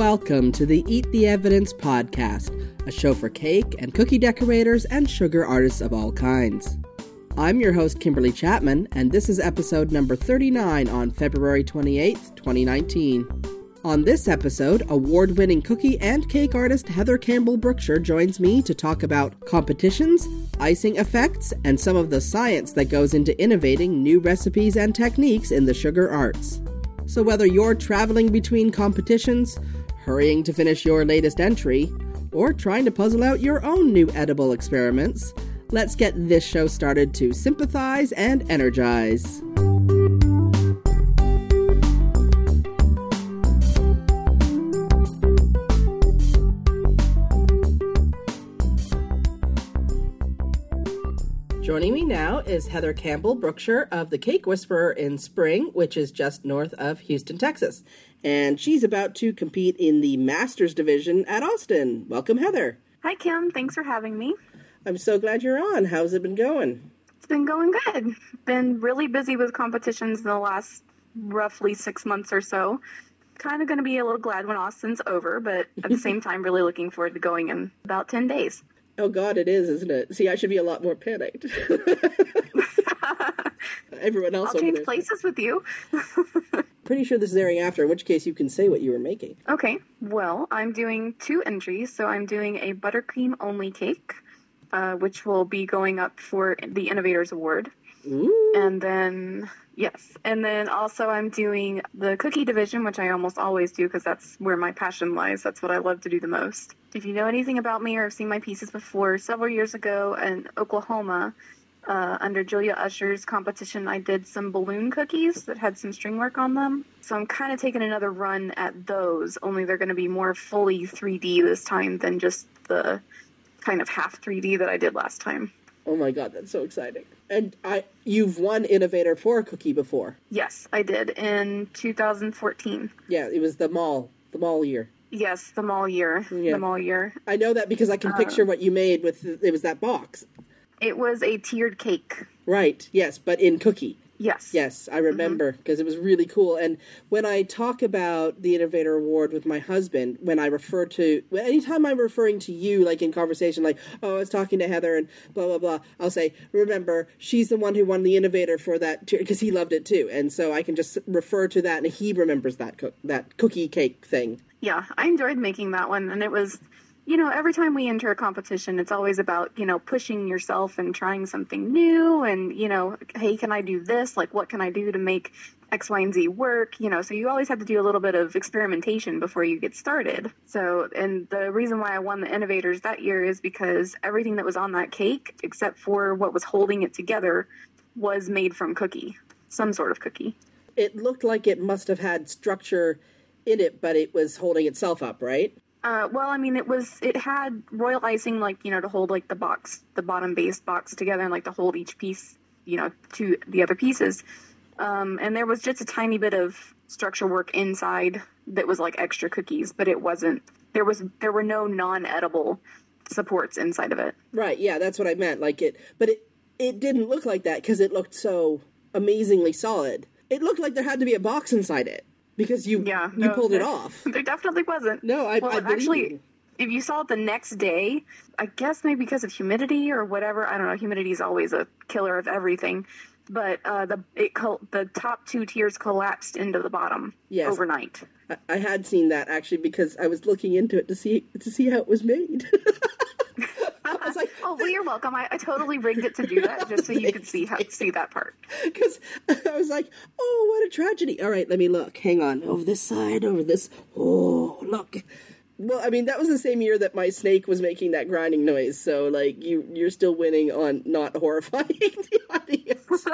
Welcome to the Eat the Evidence podcast, a show for cake and cookie decorators and sugar artists of all kinds. I'm your host, Kimberly Chapman, and this is episode number 39 on February 28th, 2019. On this episode, award-winning cookie and cake artist Heather Campbell Brookshire joins me to talk about competitions, icing effects, and some of the science that goes into innovating new recipes and techniques in the sugar arts. So whether you're traveling between competitions, hurrying to finish your latest entry, or trying to puzzle out your own new edible experiments, let's get this show started to sympathize and energize. Joining me now is Heather Campbell Brookshire of the Cake Whisperer in Spring, which is just north of Houston, Texas. And she's about to compete in the Masters division at Austin. Welcome, Heather. Hi, Kim. Thanks for having me. I'm so glad you're on. How's it been going? It's been going good. Been really busy with competitions in the last roughly 6 months or so. Kind of going to be a little glad when Austin's over, but at the same time, really looking forward to going in about 10 days. Oh, God, it is, isn't it? See, I should be a lot more panicked. Everyone else I'll over change there. places with you. Pretty sure this is airing after, in which case you can say what you were making. Okay. Well, I'm doing 2 entries. So I'm doing a buttercream only cake, which will be going up for the Innovators Award. Ooh. And then, yes. And then also I'm doing the cookie division, which I almost always do because that's where my passion lies. That's what I love to do the most. If you know anything about me or have seen my pieces before, several years ago in Oklahoma, under Julia Usher's competition, I did some balloon cookies that had some string work on them. So I'm kind of taking another run at those, only they're going to be more fully 3D this time than just the kind of half 3D that I did last time. Oh my God, that's so exciting. And you've won Innovator for a cookie before. Yes, I did in 2014. Yeah, it was the mall year. Yes, the mall year. Yeah. The mall year. I know that because I can picture what you made with, it was that box. It was a tiered cake. Right, yes, but in cookie. Yes. Yes, I remember, because it was really cool. And when I talk about the Innovator Award with my husband, when I refer to, anytime I'm referring to you, like in conversation, like, oh, I was talking to Heather and blah, blah, blah, I'll say, remember, she's the one who won the Innovator for that, because he loved it too. And so I can just refer to that, and he remembers that cookie cake thing. Yeah, I enjoyed making that one, and it was, you know, every time we enter a competition, it's always about, you know, pushing yourself and trying something new and, you know, hey, can I do this? Like, what can I do to make X, Y, and Z work? You know, so you always have to do a little bit of experimentation before you get started. So, and the reason why I won the Innovators that year is because everything that was on that cake, except for what was holding it together, was made from cookie, some sort of cookie. It looked like it must have had structure in it, but it was holding itself up, right? Well, I mean, it had royal icing, like, you know, to hold, like, the bottom base box together and, like, to hold each piece, you know, to the other pieces. And there was just a tiny bit of structure work inside that was, like, extra cookies, but it wasn't, there were no non-edible supports inside of it. Right, yeah, that's what I meant. Like but it didn't look like that because it looked so amazingly solid. It looked like there had to be a box inside it. Because you pulled it off. There definitely wasn't. No, I believe actually, you. If you saw it the next day, I guess maybe because of humidity or whatever, I don't know, humidity is always a killer of everything, but the top 2 tiers collapsed into the bottom overnight. I had seen that, actually, because I was looking into it to see how it was made. I was like, oh, well, you're welcome. I totally rigged it to do that just so you could see that part. Because I was like, oh, what a tragedy. All right, let me look. Hang on. Over this side, over this. Oh, look. Well, I mean, that was the same year that my snake was making that grinding noise. So, like, you're still winning on not horrifying the audience.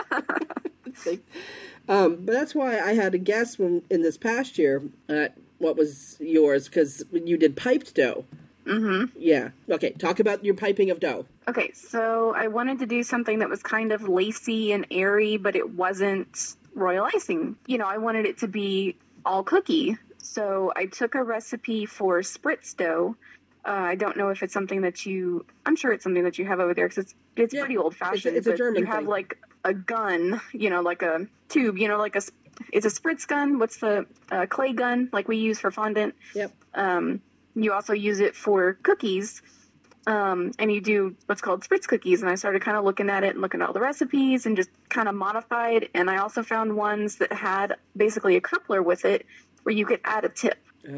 But that's why I had a guess in this past year at what was yours, because you did piped dough. Mm-hmm. Yeah. Okay, talk about your piping of dough. Okay, so I wanted to do something that was kind of lacy and airy, but it wasn't royal icing. You know, I wanted it to be all cookie. So I took a recipe for spritz dough. I don't know if it's something that I'm sure it's something that you have over there because it's pretty old fashioned. It's a German You have thing. like a gun, you know, like a tube, you know, like a it's a spritz gun. What's the clay gun like we use for fondant? Yep. You also use it for cookies. And you do what's called spritz cookies. And I started kind of looking at it and looking at all the recipes and just kind of modified. And I also found ones that had basically a coupler with it where you could add a tip.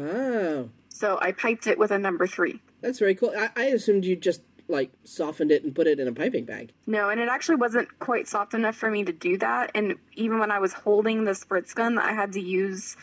Oh. So I piped it with a number 3. That's very cool. I assumed you just, softened it and put it in a piping bag. No, and it actually wasn't quite soft enough for me to do that. And even when I was holding the spritz gun, I had to use,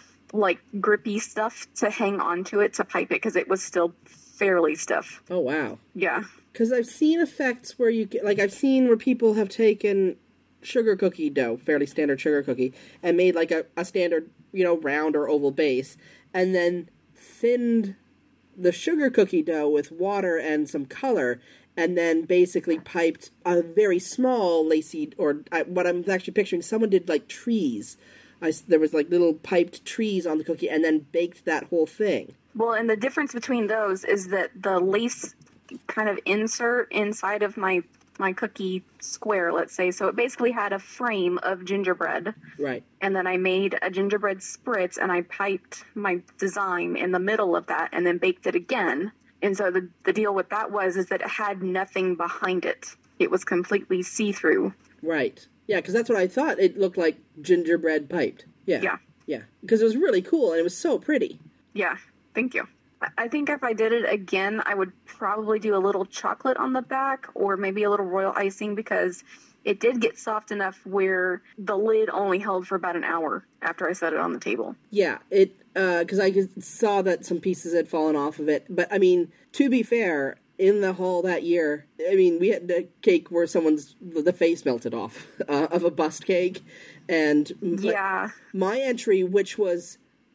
grippy stuff to hang onto it to pipe it because it was still fairly stiff. Oh, wow. Yeah. Because I've seen effects where you get, I've seen where people have taken sugar cookie dough, fairly standard sugar cookie, and made, a standard, round or oval base, and then thinned the sugar cookie dough with water and some color, and then basically piped a very small lacy, what I'm actually picturing, someone did, trees. There was, little piped trees on the cookie, and then baked that whole thing. Well, and the difference between those is that the lace kind of insert inside of my cookie square, let's say. So it basically had a frame of gingerbread. Right. And then I made a gingerbread spritz, and I piped my design in the middle of that and then baked it again. And so the deal with that is that it had nothing behind it. It was completely see-through. Right. Yeah, because that's what I thought. It looked like gingerbread piped. Yeah. Yeah. Yeah. Because it was really cool, and it was so pretty. Yeah. Thank you. I think if I did it again, I would probably do a little chocolate on the back or maybe a little royal icing because it did get soft enough where the lid only held for about an hour after I set it on the table. Yeah, because I saw that some pieces had fallen off of it. But, to be fair, in the hall that year, we had a cake where the face melted off of a bust cake. And yeah, my entry, which was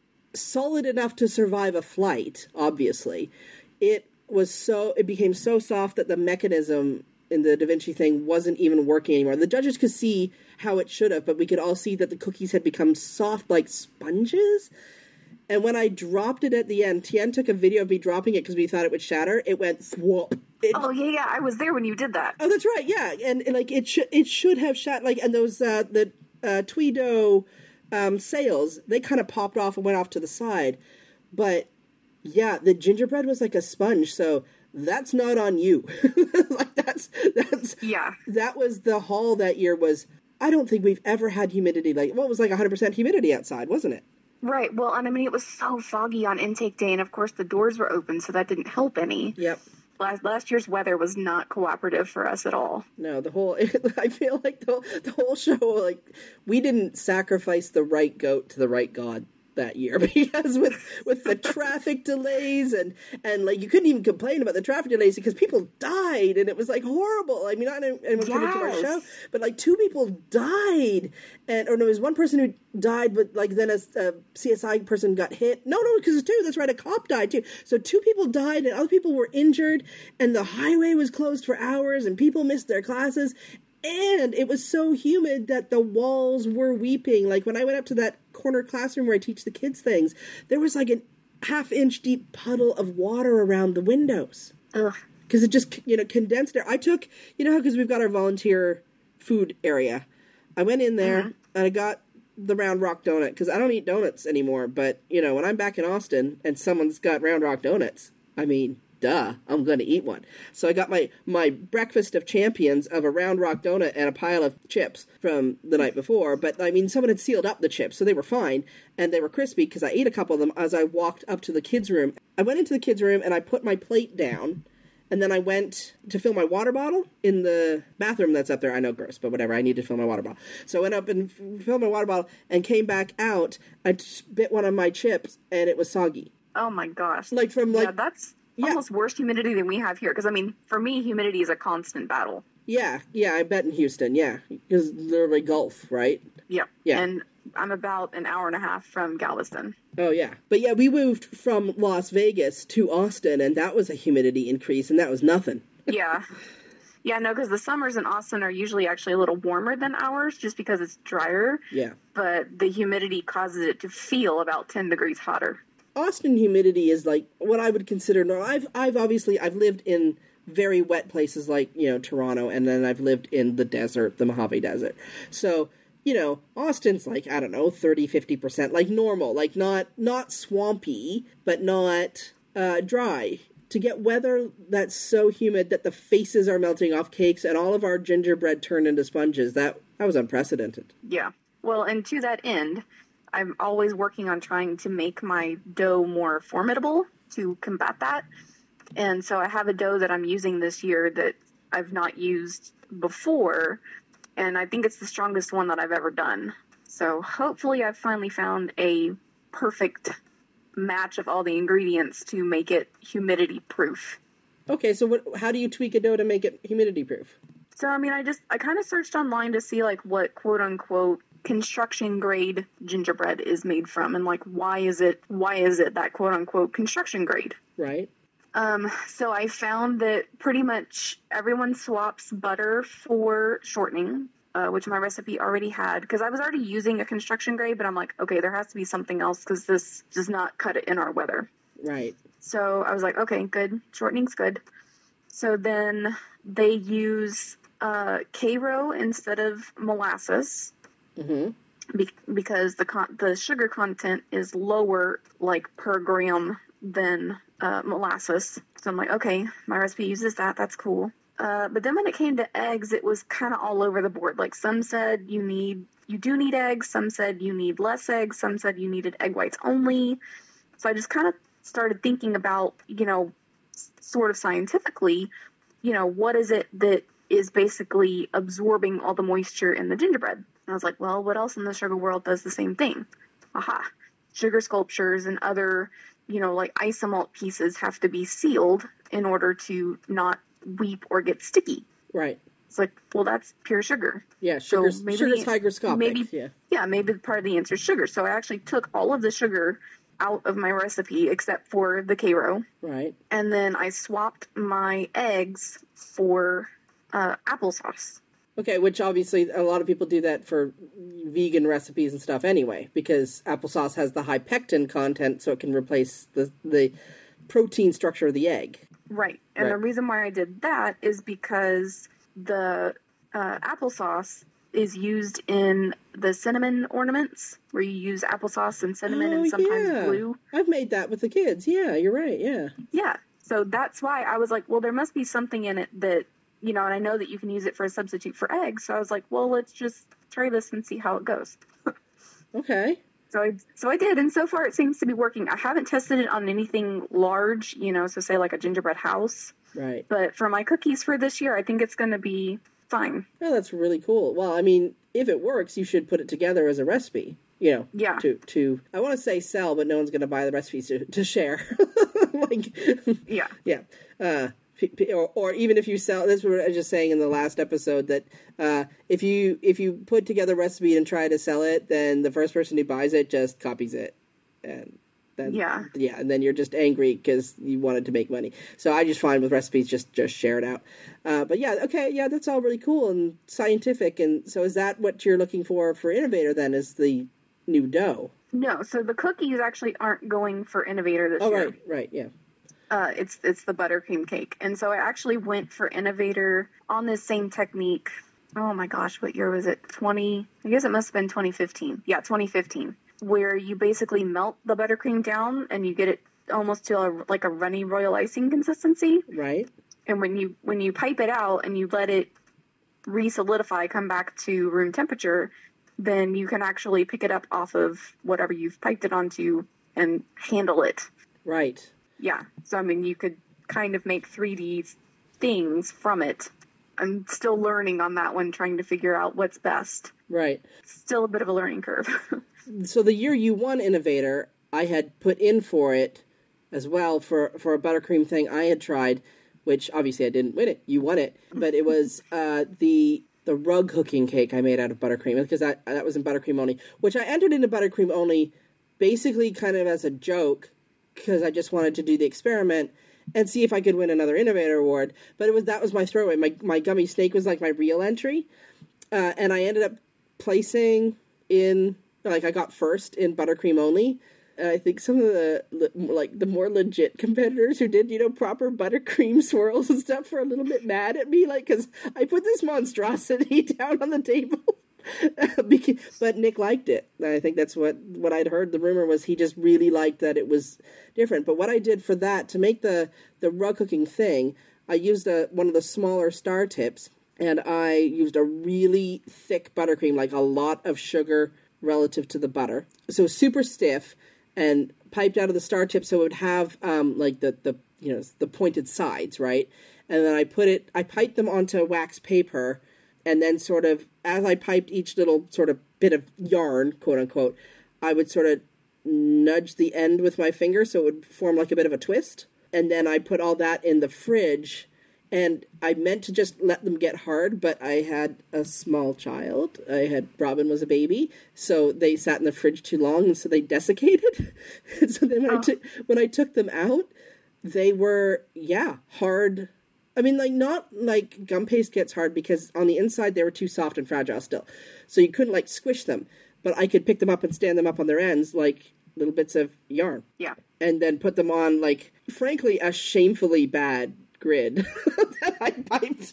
solid enough to survive a flight, obviously, it became so soft that the mechanism in the Da Vinci thing wasn't even working anymore. The judges could see how it should have, but we could all see that the cookies had become soft like sponges. And when I dropped it at the end, Tien took a video of me dropping it because we thought it would shatter. It went thwop. Yeah, I was there when you did that. Oh, that's right, yeah. And it should have shattered, and those, the Tweedo sails, they kind of popped off and went off to the side. But, yeah, the gingerbread was like a sponge, so that's not on you. Yeah. That was the hall that year I don't think we've ever had humidity it was 100% humidity outside, wasn't it? Right. Well, and it was so foggy on intake day, and of course the doors were open, so that didn't help any. Yep. Last year's weather was not cooperative for us at all. No, I feel like the whole show, we didn't sacrifice the right goat to the right god that year, because with the traffic delays and you couldn't even complain about the traffic delays because people died and it was horrible. Not anyone coming to our show, but 2 people died, and there was one person who died, but then a CSI person got hit. No, because it's 2. That's right, a cop died too. So 2 people died and other people were injured, and the highway was closed for hours and people missed their classes. And it was so humid that the walls were weeping. When I went up to that corner classroom where I teach the kids things, there was a half-inch deep puddle of water around the windows. Ugh. Because it just, condensed air. I took, because we've got our volunteer food area. I went in there and I got the Round Rock donut because I don't eat donuts anymore. But, when I'm back in Austin and someone's got Round Rock donuts, duh, I'm going to eat one. So I got my breakfast of champions of a Round Rock donut and a pile of chips from the night before. But, someone had sealed up the chips, so they were fine. And they were crispy because I ate a couple of them as I walked up to the kids' room. I went into the kids' room and I put my plate down. And then I went to fill my water bottle in the bathroom that's up there. I know, gross, but whatever. I need to fill my water bottle. So I went up and filled my water bottle and came back out. I bit one of my chips and it was soggy. Oh, my gosh. Yeah, that's almost worse humidity than we have here. Because, for me, humidity is a constant battle. Yeah, I bet in Houston, yeah. Because literally Gulf, right? Yep. Yeah. And I'm about an hour and a half from Galveston. Oh, yeah. But, yeah, we moved from Las Vegas to Austin, and that was a humidity increase, and that was nothing. Yeah. Yeah, no, because the summers in Austin are usually actually a little warmer than ours, just because it's drier. Yeah. But the humidity causes it to feel about 10 degrees hotter. Austin humidity is what I would consider normal. I've lived in very wet places like, Toronto, and then I've lived in the desert, the Mojave Desert. So Austin's like, I don't know, 30, 50%, like normal, like not swampy, but not dry. To get weather that's so humid that the faces are melting off cakes and all of our gingerbread turned into sponges, that was unprecedented. Yeah. Well, and to that end, I'm always working on trying to make my dough more formidable to combat that. And so I have a dough that I'm using this year that I've not used before, and I think it's the strongest one that I've ever done. So hopefully I've finally found a perfect match of all the ingredients to make it humidity proof. Okay, so how do you tweak a dough to make it humidity proof? So, I mean, I kind of searched online to see, like, what quote-unquote construction grade gingerbread is made from, and, like, why is it that quote-unquote construction grade? Right. So I found that pretty much everyone swaps butter for shortening, which my recipe already had, because I was already using a construction grade, but I'm like, okay, there has to be something else because this does not cut it in our weather. Right. So I was like, okay, good. Shortening's good. So then they use Karo instead of molasses, because the sugar content is lower, like, per gram than molasses. So I'm like, okay, my recipe uses that. That's cool. But then when it came to eggs, it was kind of all over the board. Like, some said you do need eggs. Some said you need less eggs. Some said you needed egg whites only. So I just kind of started thinking about, sort of scientifically, what is it that is basically absorbing all the moisture in the gingerbread? And I was like, well, what else in the sugar world does the same thing? Aha. Sugar sculptures and other, like isomalt pieces have to be sealed in order to not weep or get sticky. Right. It's like, well, that's pure sugar. Yeah, sugar's hygroscopic. Maybe part of the answer is sugar. So I actually took all of the sugar out of my recipe except for the Karo. Right. And then I swapped my eggs for applesauce. Okay, which obviously a lot of people do that for vegan recipes and stuff anyway, because applesauce has the high pectin content, so it can replace the protein structure of the egg. Right. And the reason why I did that is because the applesauce is used in the cinnamon ornaments, where you use applesauce and cinnamon and sometimes blue. I've made that with the kids. Yeah, you're right. Yeah. Yeah. So that's why I was like, well, there must be something in it that, and I know that you can use it for a substitute for eggs. So I was like, well, let's just try this and see how it goes. Okay. So I did, and so far it seems to be working. I haven't tested it on anything large, so say like a gingerbread house. Right. But for my cookies for this year, I think it's going to be fine. Oh, that's really cool. Well, I mean, if it works, you should put it together as a recipe. Yeah. To I want to say sell, but no one's going to buy the recipes to share. Yeah. Yeah. Or even if you sell, this is what I was just saying in the last episode, that if you put together a recipe and try to sell it, then the first person who buys it just copies it, and then and then you're just angry because you wanted to make money. So I just find with recipes, just share it out. But yeah, okay, yeah, that's all really cool and scientific. And so is that what you're looking for Innovator then? Is the new dough? No, so the cookies actually aren't going for Innovator this year. Oh, right, yeah. It's the buttercream cake. And so I actually went for Innovator on this same technique. Oh my gosh, what year was it? I guess it must have been 2015. Yeah, 2015. Where you basically melt the buttercream down and you get it almost to a runny royal icing consistency. Right. And when you pipe it out and you let it re-solidify, come back to room temperature, then you can actually pick it up off of whatever you've piped it onto and handle it. Right. Yeah. So, I mean, you could kind of make 3D things from it. I'm still learning on that one, trying to figure out what's best. Right. Still a bit of a learning curve. So the year you won Innovator, I had put in for it as well for a buttercream thing I had tried, which obviously I didn't win it. You won it. But it was the rug hooking cake I made out of buttercream, because that was in buttercream only, which I entered into buttercream only basically kind of as a joke, because I just wanted to do the experiment and see if I could win another Innovator award. But that was my throwaway. My gummy snake was like my real entry. And I ended up placing in, I got first in buttercream only. And I think some of the more legit competitors who did, proper buttercream swirls and stuff were a little bit mad at me, because I put this monstrosity down on the table. But Nick liked it. I think that's what I'd heard. The rumor was he just really liked that it was different. But what I did for that, to make the raw cooking thing, I used one of the smaller star tips, and I used a really thick buttercream, like a lot of sugar relative to the butter. So super stiff and piped out of the star tip, so it would have like the pointed sides, right? And then I piped them onto wax paper, and then sort of, as I piped each little sort of bit of yarn, quote unquote, I would sort of nudge the end with my finger so it would form like a bit of a twist. And then I put all that in the fridge, and I meant to just let them get hard, but I had a small child. Robin was a baby, so they sat in the fridge too long, and so they desiccated. And so then when I took them out, they were, hard. I mean, like, not like gum paste gets hard, because on the inside they were too soft and fragile still. So you couldn't, like, squish them. But I could pick them up and stand them up on their ends like little bits of yarn. Yeah. And then put them on, like, frankly, a shamefully bad grid that I piped.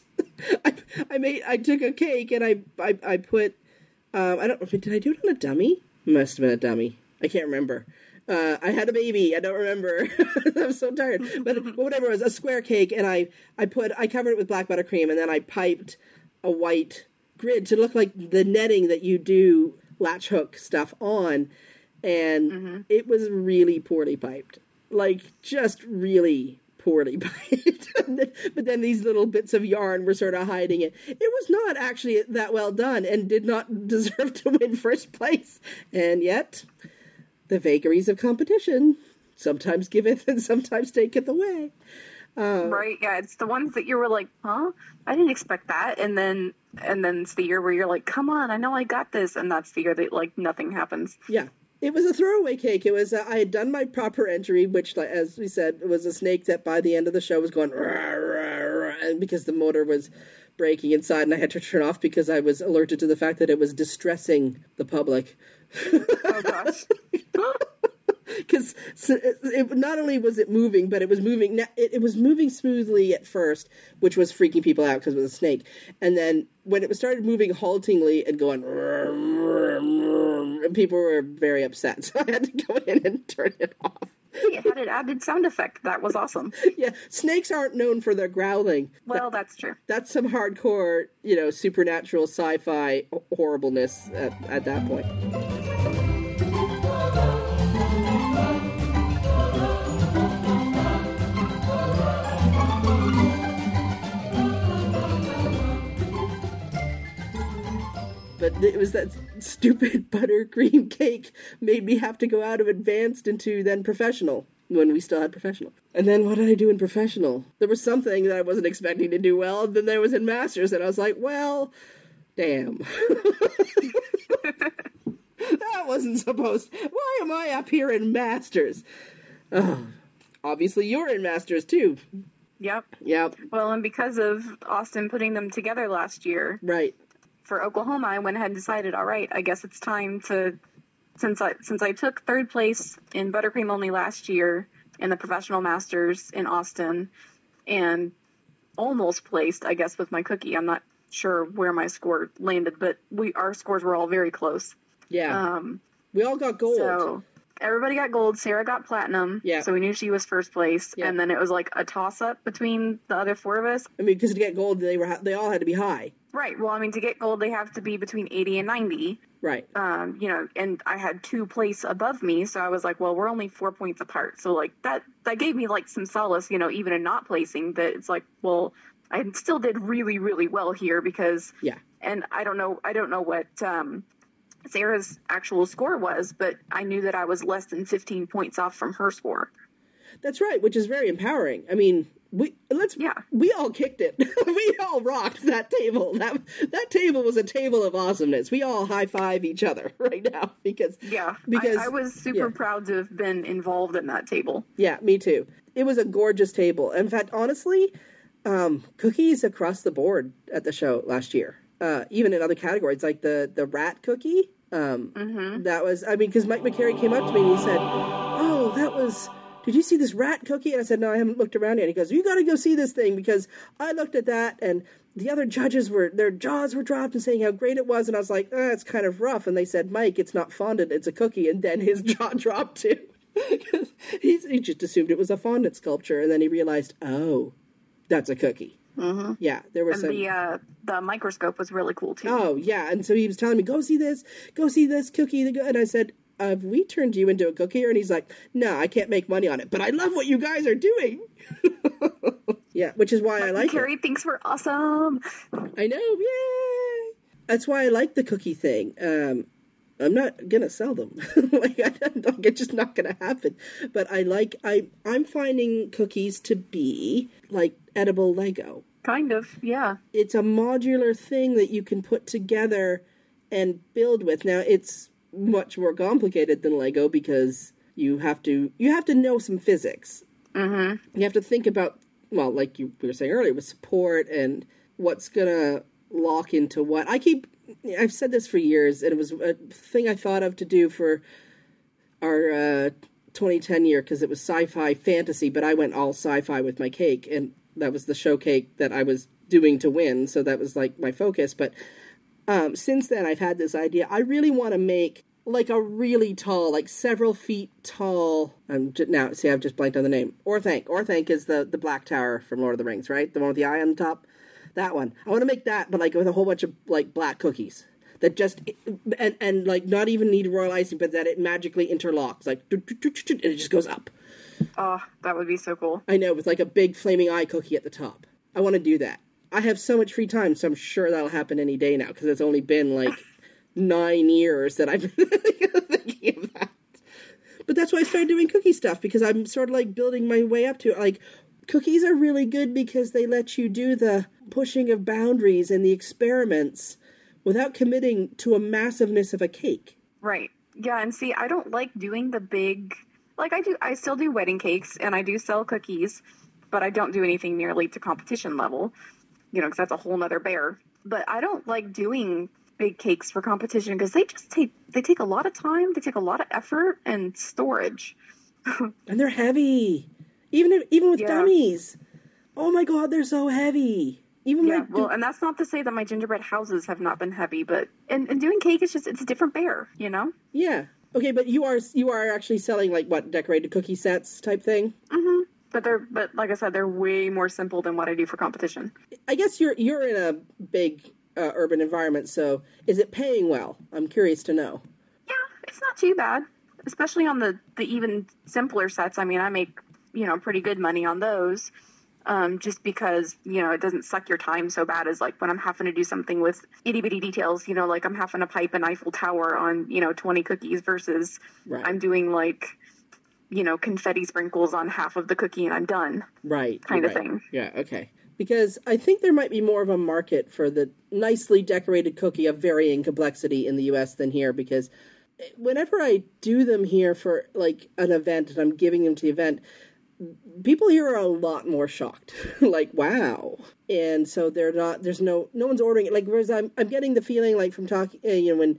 I took a cake and I put, did I do it on a dummy? Must have been a dummy. I can't remember. I had a baby. I don't remember. I'm so tired. But whatever, it was a square cake, and I covered it with black buttercream, and then I piped a white grid to look like the netting that you do latch hook stuff on, and it was really poorly piped. Like, just really poorly piped. But then these little bits of yarn were sort of hiding it. It was not actually that well done, and did not deserve to win first place. And yet, the vagaries of competition sometimes giveth and sometimes taketh away. Right, yeah, it's the ones that you were like, huh? I didn't expect that. And then it's the year where you're like, come on, I know I got this. And that's the year that, like, nothing happens. Yeah. It was a throwaway cake. It was, I had done my proper entry, which, as we said, was a snake that by the end of the show was going, rah, rah, rah, and because the motor was breaking inside, and I had to turn off because I was alerted to the fact that it was distressing the public. Oh, gosh. Because not only was it moving, but it was moving. It was moving smoothly at first, which was freaking people out because it was a snake. And then when it started moving haltingly and going, and people were very upset, so I had to go in and turn it off. It had an added sound effect. That was awesome. Yeah, snakes aren't known for their growling. Well, that's true. That's some hardcore, supernatural sci-fi horribleness at that point. But it was that stupid buttercream cake made me have to go out of advanced into then professional, when we still had professional. And then what did I do in professional? There was something that I wasn't expecting to do well, and then there was in masters, and I was like, well, damn. That wasn't supposed. Why am I up here in masters? Oh, obviously you're in masters too. Yep. Yep. Well, and because of Austin putting them together last year. Right. For Oklahoma, I went ahead and decided, all right, I guess it's time to, since I took third place in buttercream only last year in the professional masters in Austin, and almost placed, I guess, with my cookie. I'm not sure where my score landed, but our scores were all very close. Yeah. We all got gold. So everybody got gold. Sarah got platinum. Yeah. So we knew she was first place. Yeah. And then it was like a toss-up between the other four of us. I mean, because to get gold, they all had to be high. Right. Well, I mean, to get gold, they have to be between 80 and 90. Right. And I had 2 places above me, so I was like, well, we're only 4 points apart. So, like, that gave me, like, some solace, even in not placing, that it's like, well, I still did really, really well here because... Yeah. And I don't know what Sarah's actual score was, but I knew that I was less than 15 points off from her score. That's right, which is very empowering. I mean... We all kicked it. We all rocked that table. That table was a table of awesomeness. We all high five each other right now because I was super proud to have been involved in that table. Yeah, me too. It was a gorgeous table. In fact, honestly, cookies across the board at the show last year, even in other categories like the rat cookie. That was, I mean, because Mike McCary came up to me and he said, "Oh, that was." Did you see this rat cookie? And I said, no, I haven't looked around yet. He goes, you got to go see this thing because I looked at that and the other judges their jaws were dropped and saying how great it was, and I was like, it's kind of rough. And they said, Mike, it's not fondant, it's a cookie. And then his jaw dropped too. he just assumed it was a fondant sculpture, and then he realized, oh, that's a cookie. Mm-hmm. Yeah, there was the microscope was really cool too. Oh yeah, and so he was telling me, go see this cookie, and I said, have we turned you into a cookie? And he's like, no, I can't make money on it, but I love what you guys are doing. Yeah, which is why I like Carrie thinks we're awesome. I know, yay! That's why I like the cookie thing. I'm not gonna sell them. It's just not gonna happen. But I'm finding cookies to be like edible Lego. Kind of, yeah. It's a modular thing that you can put together and build with. Now, it's much more complicated than Lego because you have to know some physics. Mm-hmm. You have to think about, well, like we were saying earlier, with support and what's gonna lock into what. I've said this for years, and it was a thing I thought of to do for our 2010 year because it was sci-fi fantasy, but I went all sci-fi with my cake, and that was the show cake that I was doing to win, so that was like my focus. But since then, I've had this idea. I really want to make like a really tall, like several feet tall. I've just blanked on the name. Orthanc. Orthanc is the Black Tower from Lord of the Rings, right? The one with the eye on the top. That one. I want to make that, but like with a whole bunch of like black cookies that just and like not even need royal icing, but that it magically interlocks, like and it just goes up. Oh, that would be so cool. I know, with like a big flaming eye cookie at the top. I want to do that. I have so much free time, so I'm sure that'll happen any day now because it's only been like 9 years that I've been thinking of that. But that's why I started doing cookie stuff, because I'm sort of like building my way up to it. Like, cookies are really good because they let you do the pushing of boundaries and the experiments without committing to a massiveness of a cake. Right. Yeah, and see, I don't like doing the big... Like, I still do wedding cakes, and I do sell cookies, but I don't do anything nearly to competition level, because that's a whole nother bear. But I don't like doing big cakes for competition because they just take a lot of time, they take a lot of effort and storage. And they're heavy. Even with dummies. Oh my God, they're so heavy. And that's not to say that my gingerbread houses have not been heavy, but and doing cake is it's a different bear, Yeah. Okay, but you are actually selling like what, decorated cookie sets type thing? Mm-hmm. But like I said, they're way more simple than what I do for competition. I guess you're in a big urban environment, so is it paying well? I'm curious to know. Yeah, it's not too bad, especially on the even simpler sets. I mean, I make pretty good money on those. Just because, it doesn't suck your time so bad as like when I'm having to do something with itty bitty details, like I'm having to pipe an Eiffel Tower on, 20 cookies versus I'm doing like, confetti sprinkles on half of the cookie and I'm done. Right. Kind of thing. Yeah. Okay. Because I think there might be more of a market for the nicely decorated cookie of varying complexity in the U.S. than here, because whenever I do them here for like an event and I'm giving them to the event, people here are a lot more shocked. Like, wow. And so no one's ordering it. Like, whereas I'm getting the feeling like from talking, when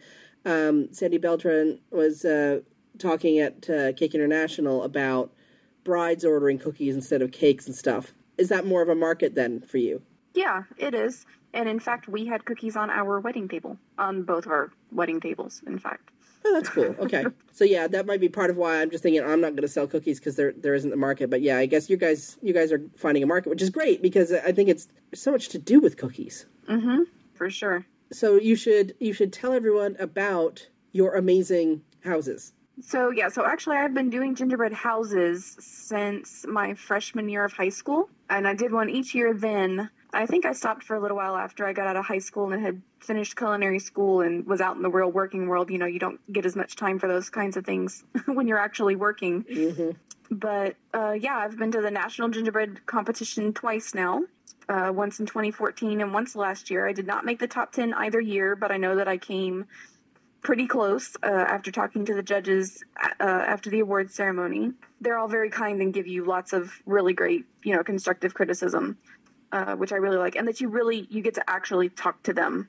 Sandy Beltran was talking at Cake International about brides ordering cookies instead of cakes and stuff. Is that more of a market then for you? Yeah, it is. And in fact, we had cookies on our wedding table, on both of our wedding tables, in fact. Oh, that's cool. Okay. So yeah, that might be part of why I'm just thinking I'm not going to sell cookies because there isn't the market. But yeah, I guess you guys are finding a market, which is great because I think there's so much to do with cookies. Mm-hmm. For sure. So you should tell everyone about your amazing houses. So actually I've been doing gingerbread houses since my freshman year of high school, and I did one each year then. I think I stopped for a little while after I got out of high school and had finished culinary school and was out in the real working world. You don't get as much time for those kinds of things when you're actually working. Mm-hmm. But I've been to the National Gingerbread Competition twice now, once in 2014 and once last year. I did not make the top 10 either year, but I know that I came pretty close after talking to the judges after the awards ceremony. They're all very kind and give you lots of really great, constructive criticism, which I really like. And that you get to actually talk to them,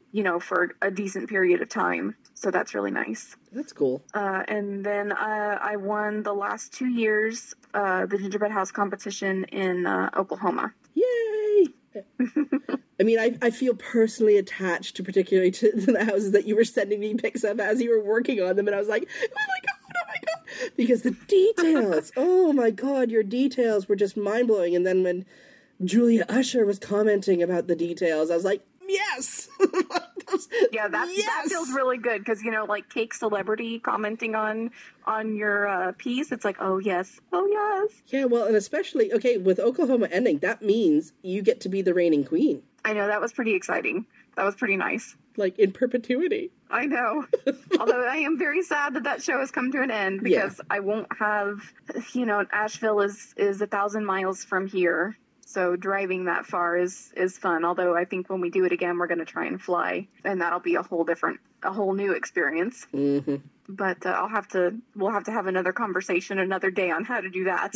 for a decent period of time. So that's really nice. That's cool. And then I won the last 2 years the Gingerbread House competition in Oklahoma. Yay! I mean, I feel personally attached to particularly to the houses that you were sending me pics of as you were working on them, and I was like, oh my god, because the details, oh my god, your details were just mind-blowing. And then when Julia Usher was commenting about the details, I was like, yes! Yeah, that feels really good, because, you know, like Cake Celebrity commenting on your piece, it's like, oh yes. Yeah, well, and especially, okay, with Oklahoma ending, that means you get to be the reigning queen. I know, that was pretty exciting. That was pretty nice. Like, in perpetuity. I know. Although I am very sad that show has come to an end, because I won't have, you know, Asheville is 1,000 miles from here. So driving that far is fun. Although I think when we do it again, we're going to try and fly, and that'll be a whole new experience. Mm-hmm. But we'll have to have another conversation another day on how to do that.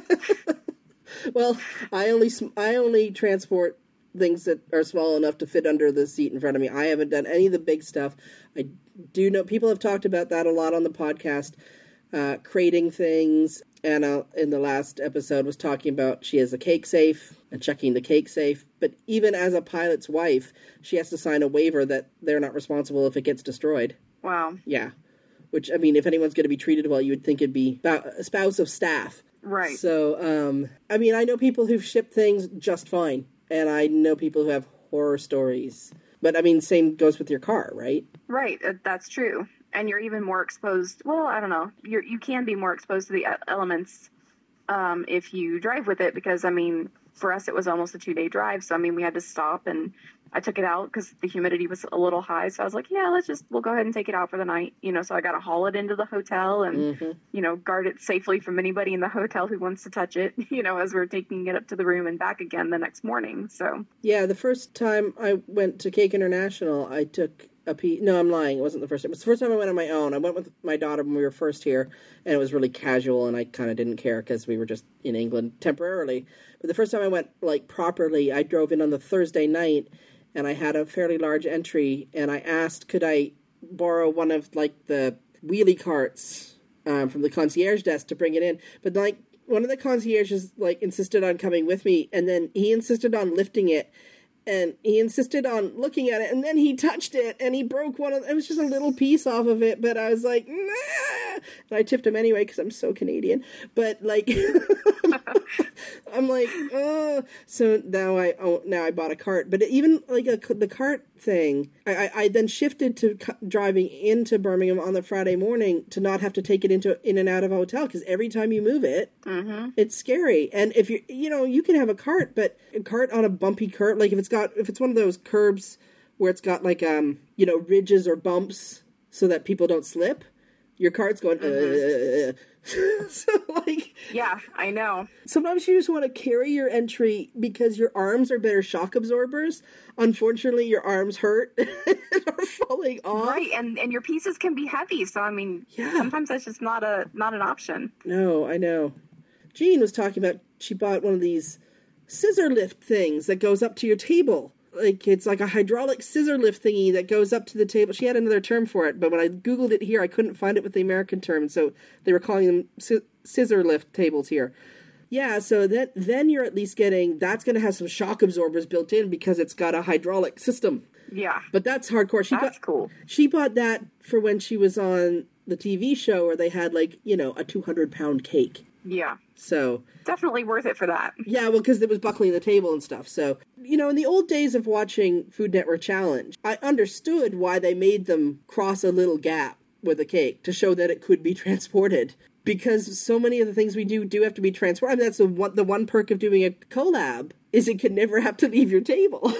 Well, I only transport things that are small enough to fit under the seat in front of me. I haven't done any of the big stuff. I do know people have talked about that a lot on the podcast, crating things. Anna, in the last episode, was talking about she has a cake safe and checking the cake safe. But even as a pilot's wife, she has to sign a waiver that they're not responsible if it gets destroyed. Wow. Yeah. Which, I mean, if anyone's going to be treated well, you would think it'd be a spouse of staff. Right. So, I mean, I know people who've shipped things just fine. And I know people who have horror stories. But, I mean, same goes with your car, right? Right. That's true. And you're even more exposed. Well, I don't know. You can be more exposed to the elements if you drive with it, because, I mean, for us, it was almost a 2-day drive. So, I mean, we had to stop, and I took it out because the humidity was a little high. So I was like, yeah, we'll go ahead and take it out for the night. You know, so I got to haul it into the hotel and, you know, guard it safely from anybody in the hotel who wants to touch it, you know, as we're taking it up to the room and back again the next morning. So, yeah, the first time I went to Cake International, I took no, I'm lying. It wasn't the first time. It was the first time I went on my own. I went with my daughter when we were first here, and it was really casual, and I kind of didn't care because we were just in England temporarily. But the first time I went, like, properly, I drove in on the Thursday night, and I had a fairly large entry, and I asked, could I borrow one of, like, the wheelie carts from the concierge desk to bring it in? But, like, one of the concierges, like, insisted on coming with me, and then he insisted on lifting it, and he insisted on looking at it, and then he touched it, and he broke it was just a little piece off of it, but I was like, nah! And I tipped him anyway, because I'm so Canadian, but, like, I'm like, oh, so now I bought a cart, but even, like, the cart thing, I then shifted to driving into Birmingham on the Friday morning to not have to take it in and out of a hotel, because every time you move it, it's scary, and if you can have a cart, but a cart on a bumpy curb, like, if it's one of those curbs where it's got, like, ridges or bumps so that people don't slip, your cart's going, So, like... Yeah, I know. Sometimes you just want to carry your entry because your arms are better shock absorbers. Unfortunately, your arms hurt and are falling off. Right, and your pieces can be heavy, so, I mean, sometimes that's just not an option. No, I know. Jean was talking about she bought one of these scissor lift things that goes up to your table. Like, it's like a hydraulic scissor lift thingy that goes up to the table. She had another term for it, but when I Googled it here, I couldn't find it with the American term, so they were calling them scissor lift tables here. Yeah, so then you're at least getting, that's going to have some shock absorbers built in because it's got a hydraulic system. Yeah. But that's hardcore. That's cool. She bought that for when she was on the TV show where they had, like, a 200-pound cake. Yeah. So definitely worth it for that. Yeah, well, because it was buckling the table and stuff. So, in the old days of watching Food Network Challenge, I understood why they made them cross a little gap with a cake to show that it could be transported. Because so many of the things we do have to be transported. I mean, that's the one perk of doing a collab is it can never have to leave your table.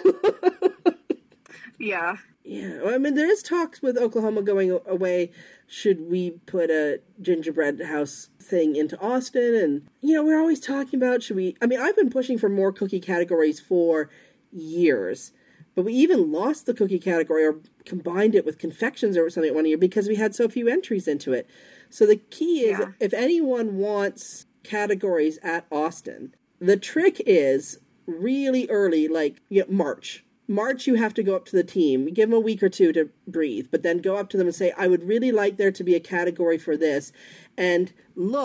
Yeah. Yeah, well, I mean, there is talks with Oklahoma going away. Should we put a gingerbread house thing into Austin? And, we're always talking about, I've been pushing for more cookie categories for years. But we even lost the cookie category or combined it with confections or something one year because we had so few entries into it. So the key is, if anyone wants categories at Austin, the trick is really early, like March. March, you have to go up to the team, give them a week or two to breathe, but then go up to them and say, I would really like there to be a category for this. And look,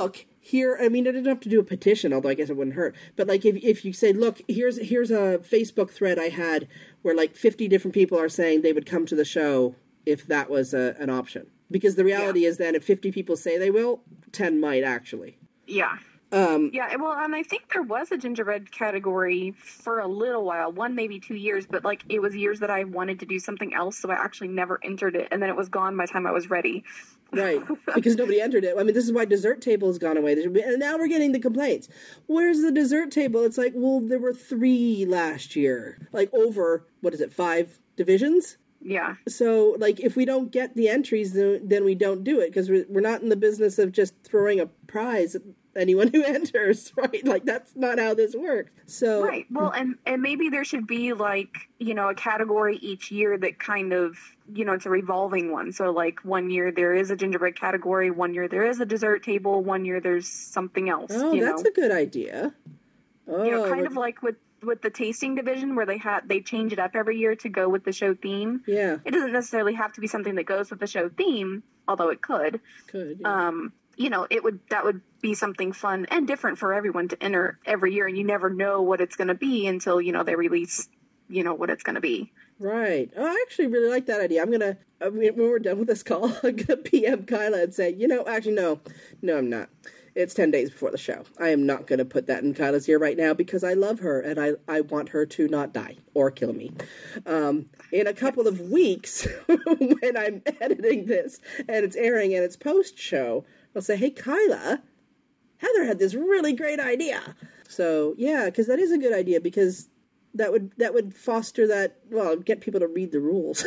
here, I mean, I didn't have to do a petition, although I guess it wouldn't hurt. But like, if you say, look, here's a Facebook thread I had where like 50 different people are saying they would come to the show if that was an option. Because the reality is then if 50 people say they will, 10 might actually. Yeah. Yeah, well, and I think there was a gingerbread category for a little while, 1, maybe 2 years, but like it was years that I wanted to do something else, so I actually never entered it, and then it was gone by the time I was ready. Right, because nobody entered it. I mean, this is why dessert table has gone away. And now we're getting the complaints. Where's the dessert table? It's like, well, there were 3 last year. Like over, 5 divisions? Yeah. So, like, if we don't get the entries, then we don't do it, because we're not in the business of just throwing a prize at anyone who enters, right? Like, that's not how this works. So right. Well, and maybe there should be, like, you know, a category each year that kind of, you know, it's a revolving one. So, like, 1 year there is a gingerbread category, 1 year there is a dessert table, 1 year there's something else. Oh, that's a good idea. Oh, you know, kind of like with the tasting division where they change it up every year to go with the show theme. Yeah. It doesn't necessarily have to be something that goes with the show theme, although it could. Could. Yeah. You know, that would be something fun and different for everyone to enter every year, and you never know what it's going to be until, you know, they release, you know, what it's going to be. Right. Oh, I actually really like that idea. When we're done with this call, I'm going to PM Kyla and say, you know, actually, no, I'm not. It's 10 days before the show. I am not going to put that in Kyla's ear right now because I love her and I want her to not die or kill me. In a couple of weeks, when I'm editing this and it's airing and it's post-show, I'll say, hey, Kyla, Heather had this really great idea. So, yeah, because that is a good idea because that would foster that, well, get people to read the rules.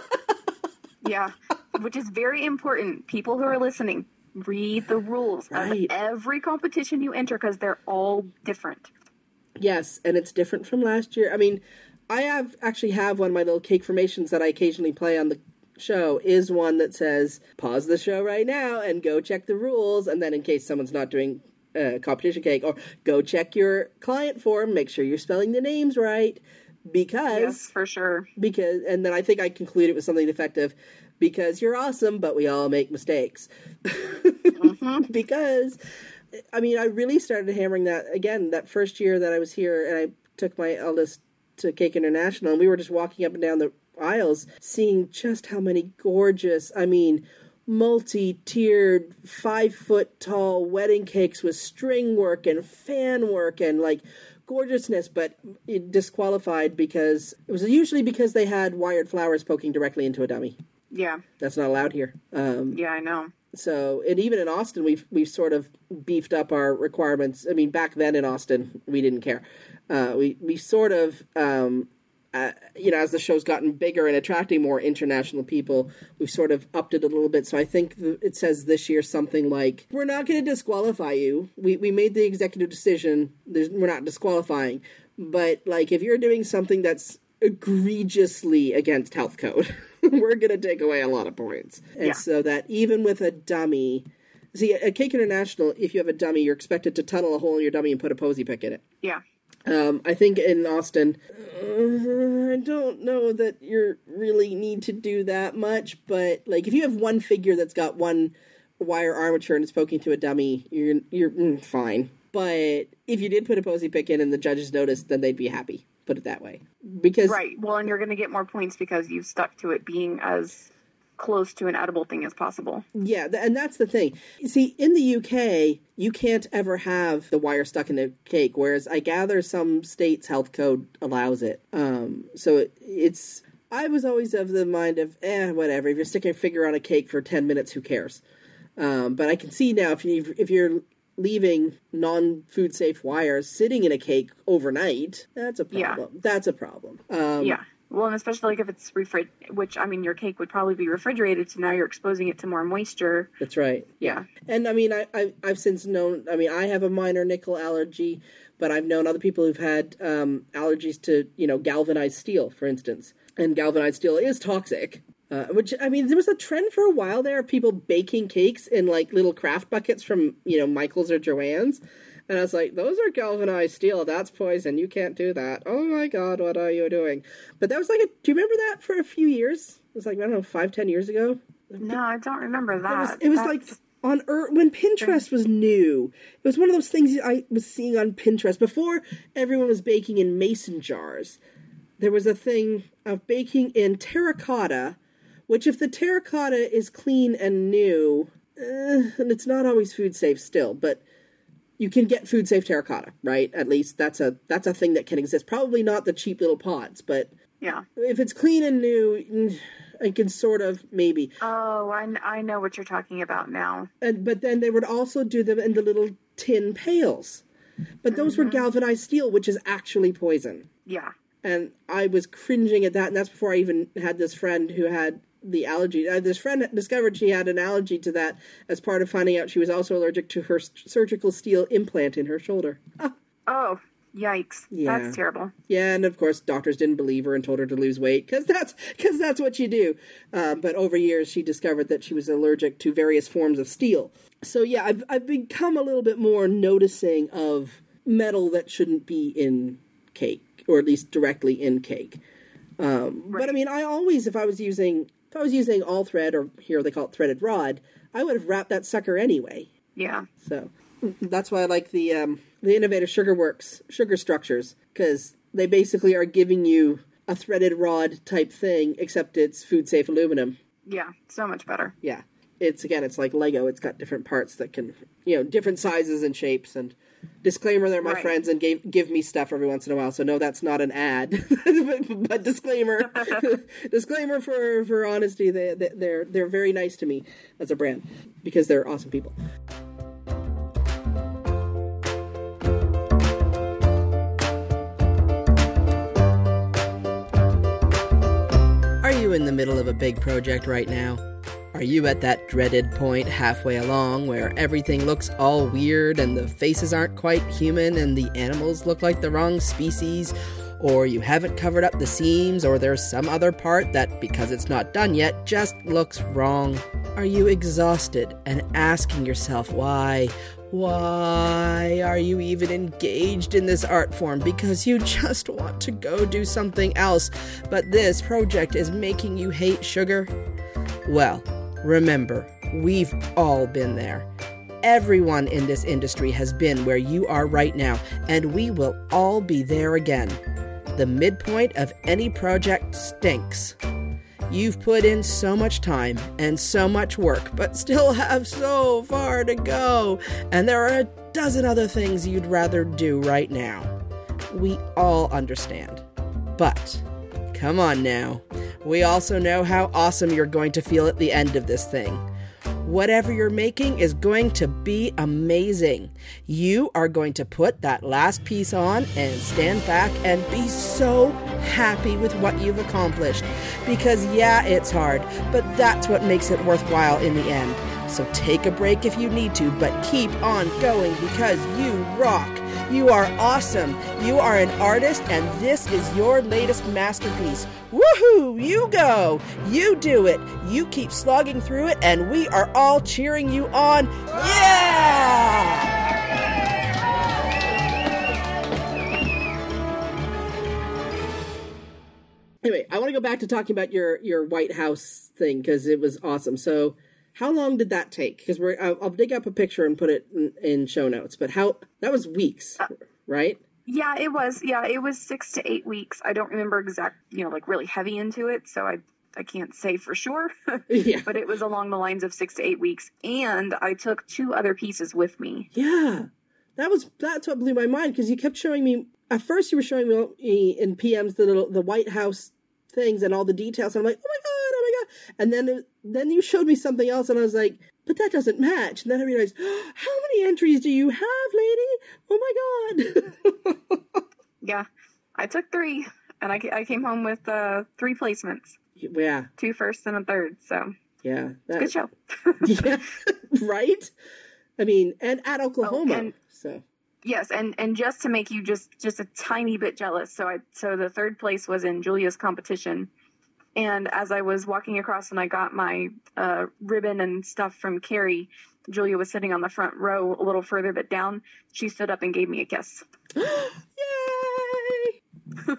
Yeah, which is very important. People who are listening, read the rules of every competition you enter because they're all different. Yes, and it's different from last year. I mean, I actually have one of my little cake formations that I occasionally play on the show is one that says, pause the show right now and go check the rules, and then in case someone's not doing competition cake, or go check your client form, make sure you're spelling the names right, because... Yes, for sure. And then I think I concluded with something effective, because you're awesome, but we all make mistakes. Mm-hmm. Because, I mean, I really started hammering that, again, that first year that I was here, and I took my eldest to Cake International, and we were just walking up and down the aisles, seeing just how many gorgeous, I mean, multi-tiered, 5-foot-tall wedding cakes with string work and fan work and, like, gorgeousness, but it disqualified because, it was usually because they had wired flowers poking directly into a dummy. Yeah. That's not allowed here. Yeah, I know. So, and even in Austin, we've sort of beefed up our requirements. I mean, back then in Austin, we didn't care. We sort of, you know, as the show's gotten bigger and attracting more international people, we've sort of upped it a little bit. So I think it says this year something like, we're not going to disqualify you. We made the executive decision. We're not disqualifying. But, like, if you're doing something that's egregiously against health code, we're going to take away a lot of points. And so that even with a dummy... See, at Cake International, if you have a dummy, you're expected to tunnel a hole in your dummy and put a posy pick in it. Yeah. I think in Austin, I don't know that you really need to do that much, but, like, if you have one figure that's got one wire armature and it's poking to a dummy, you're fine. But if you did put a posy pick in and the judges noticed, then they'd be happy. Put it that way. Because right. Well, and you're going to get more points because you've stuck to it being as close to an edible thing as possible. Yeah, and that's the thing. See, in the UK, you can't ever have the wire stuck in the cake, whereas I gather some states' health code allows it. So it's... I was always of the mind of, whatever. If you're sticking a figure on a cake for 10 minutes, who cares? But I can see now if you're leaving non-food safe wires sitting in a cake overnight, that's a problem. Yeah. That's a problem. Yeah. Well, and especially like if it's which, I mean, your cake would probably be refrigerated, so now you're exposing it to more moisture. That's right. Yeah. And I mean, I've since known, I mean, I have a minor nickel allergy, but I've known other people who've had allergies to, you know, galvanized steel, for instance. And galvanized steel is toxic. Which, I mean, there was a trend for a while there of people baking cakes in, like, little craft buckets from, you know, Michael's or Joann's. And I was like, those are galvanized steel. That's poison. You can't do that. Oh, my God, what are you doing? But that was like do you remember that for a few years? It was like, I don't know, 5-10 years ago? No, I don't remember that. It was like when Pinterest was new. It was one of those things I was seeing on Pinterest. Before everyone was baking in mason jars, there was a thing of baking in terracotta, which if the terracotta is clean and new, and it's not always food safe still, but you can get food safe terracotta, right? At least that's a thing that can exist. Probably not the cheap little pots, but yeah, if it's clean and new, I can sort of maybe. Oh, I know what you're talking about now. But then they would also do them in the little tin pails, but those were galvanized steel, which is actually poison. Yeah, and I was cringing at that, and that's before I even had this friend who had the allergy. This friend discovered she had an allergy to that as part of finding out she was also allergic to her surgical steel implant in her shoulder. Oh, yikes. Yeah. That's terrible. Yeah, and of course doctors didn't believe her and told her to lose weight, because that's what you do. But over years she discovered that she was allergic to various forms of steel. So yeah, I've become a little bit more noticing of metal that shouldn't be in cake, or at least directly in cake. Right. But I mean, I always, if I was using all thread, or here they call it threaded rod, I would have wrapped that sucker anyway. Yeah. So that's why I like the Innovative SugarWorks sugar structures, because they basically are giving you a threaded rod type thing, except it's food safe aluminum. Yeah, so much better. Yeah. It's like Lego. It's got different parts that can, different sizes and shapes. And disclaimer, they're my friends and give me stuff every once in a while. So no, that's not an ad. but disclaimer, disclaimer for honesty. They're very nice to me as a brand, because they're awesome people. Are you in the middle of a big project right now? Are you at that dreaded point halfway along where everything looks all weird and the faces aren't quite human and the animals look like the wrong species? Or you haven't covered up the seams, or there's some other part that, because it's not done yet, just looks wrong? Are you exhausted and asking yourself why? Why are you even engaged in this art form? Because you just want to go do something else, but this project is making you hate sugar? Well, remember, we've all been there. Everyone in this industry has been where you are right now, and we will all be there again. The midpoint of any project stinks. You've put in so much time and so much work, but still have so far to go, and there are a dozen other things you'd rather do right now. We all understand. But, come on now. We also know how awesome you're going to feel at the end of this thing. Whatever you're making is going to be amazing. You are going to put that last piece on and stand back and be so happy with what you've accomplished. Because yeah, it's hard, but that's what makes it worthwhile in the end. So take a break if you need to, but keep on going, because you rock. You are awesome. You are an artist, and this is your latest masterpiece. Woohoo! You go! You do it! You keep slogging through it, and we are all cheering you on. Yeah! Anyway, I want to go back to talking about your White House thing, because it was awesome. So, how long did that take? Because I'll dig up a picture and put it in show notes. But that was weeks, right? Yeah, it was. Yeah, it was 6 to 8 weeks. I don't remember like really heavy into it, so I can't say for sure. Yeah. But it was along the lines of 6 to 8 weeks, and I took 2 other pieces with me. Yeah, that's what blew my mind, because you kept showing me. At first, you were showing me in PMs the White House things and all the details. And I'm like, oh my god! And then you showed me something else, and I was like, but that doesn't match. And then I realized, oh, how many entries do you have, lady? Oh my god! Yeah, I took 3, and I came home with 3 placements. Yeah, 2 firsts and a third. So yeah, good show. Yeah, right. I mean, and at Oklahoma, so. Yes, and just to make you just a tiny bit jealous, so the 3rd place was in Julia's competition, and as I was walking across and I got my ribbon and stuff from Carrie, Julia was sitting on the front row a little further but down. She stood up and gave me a kiss. Yay!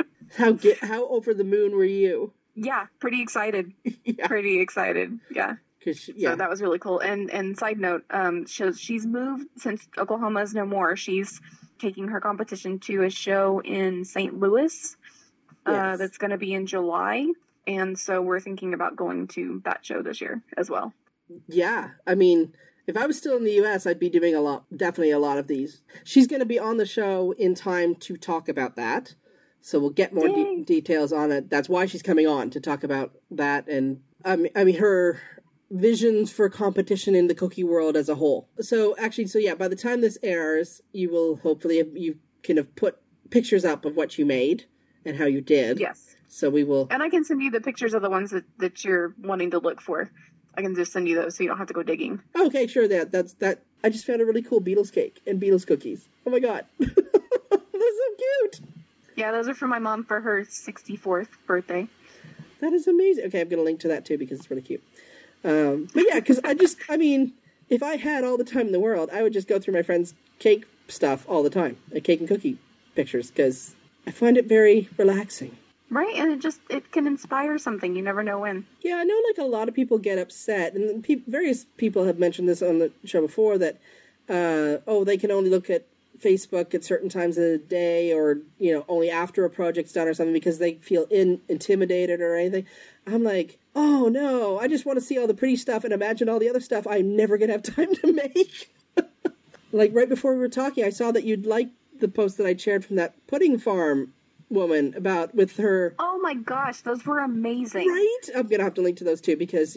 How over the moon were you? Yeah, pretty excited. Yeah. Pretty excited. Yeah. So that was really cool. And side note, she's moved since Oklahoma's no more. She's taking her competition to a show in St. Louis that's going to be in July. And so we're thinking about going to that show this year as well. Yeah. I mean, if I was still in the U.S., I'd be doing definitely a lot of these. She's going to be on the show in time to talk about that. So we'll get more details on it. That's why she's coming on, to talk about that. And I mean, her visions for competition in the cookie world as a whole. So by the time this airs, you will hopefully, you can have put pictures up of what you made and how you did. Yes. So we will. And I can send you the pictures of the ones that you're wanting to look for. I can just send you those so you don't have to go digging. Okay, sure. That's I just found a really cool Beatles cake and Beatles cookies. Oh my God. They're so cute. Yeah, those are for my mom for her 64th birthday. That is amazing. Okay, I'm going to link to that too because it's really cute. But yeah, because if I had all the time in the world, I would just go through my friends' cake stuff all the time, like cake and cookie pictures, because I find it very relaxing. Right, and it can inspire something. You never know when. Yeah, I know, like, a lot of people get upset, and various people have mentioned this on the show before, that, they can only look at Facebook at certain times of the day, or, only after a project's done or something, because they feel intimidated or anything. I'm like, oh, no, I just want to see all the pretty stuff and imagine all the other stuff I'm never going to have time to make. Like, right before we were talking, I saw that you'd like the post that I shared from that pudding farm woman with her. Oh my gosh, those were amazing. Right? I'm gonna have to link to those too, because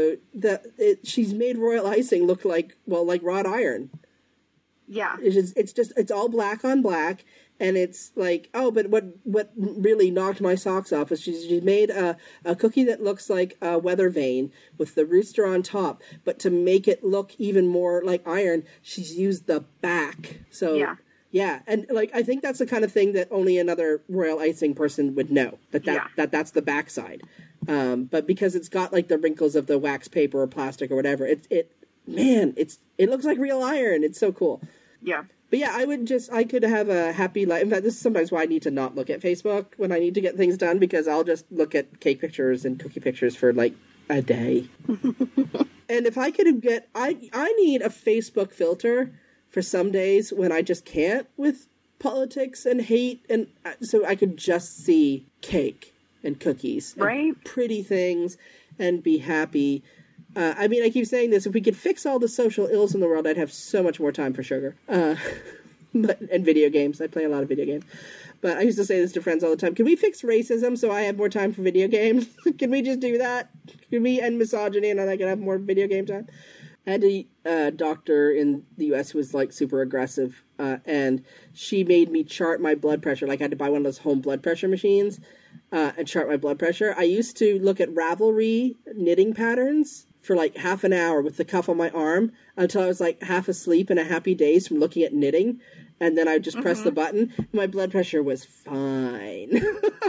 she's made royal icing look like wrought iron. Yeah. It's all black on black, and it's like, but what really knocked my socks off is she's made a cookie that looks like a weather vane with the rooster on top, but to make it look even more like iron, she's used the back. So yeah, and I think that's the kind of thing that only another royal icing person would know, that's the backside. But because it's got the wrinkles of the wax paper or plastic or whatever, it looks like real iron. It's so cool. Yeah. But yeah, I could have a happy life. In fact, this is sometimes why I need to not look at Facebook when I need to get things done, because I'll just look at cake pictures and cookie pictures for a day. And if I could I need a Facebook filter for some days when I just can't with politics and hate, and so I could just see cake and cookies, right? And pretty things, and be happy. I keep saying this, if we could fix all the social ills in the world, I'd have so much more time for sugar. And video games. I play a lot of video games. But I used to say this to friends all the time. Can we fix racism so I have more time for video games? Can we just do that? Can we end misogyny and I can have more video game time? I had a doctor in the U.S. who was super aggressive, and she made me chart my blood pressure. I had to buy one of those home blood pressure machines and chart my blood pressure. I used to look at Ravelry knitting patterns for half an hour with the cuff on my arm until I was half asleep in a happy daze from looking at knitting, and then I would just press the button, and my blood pressure was fine.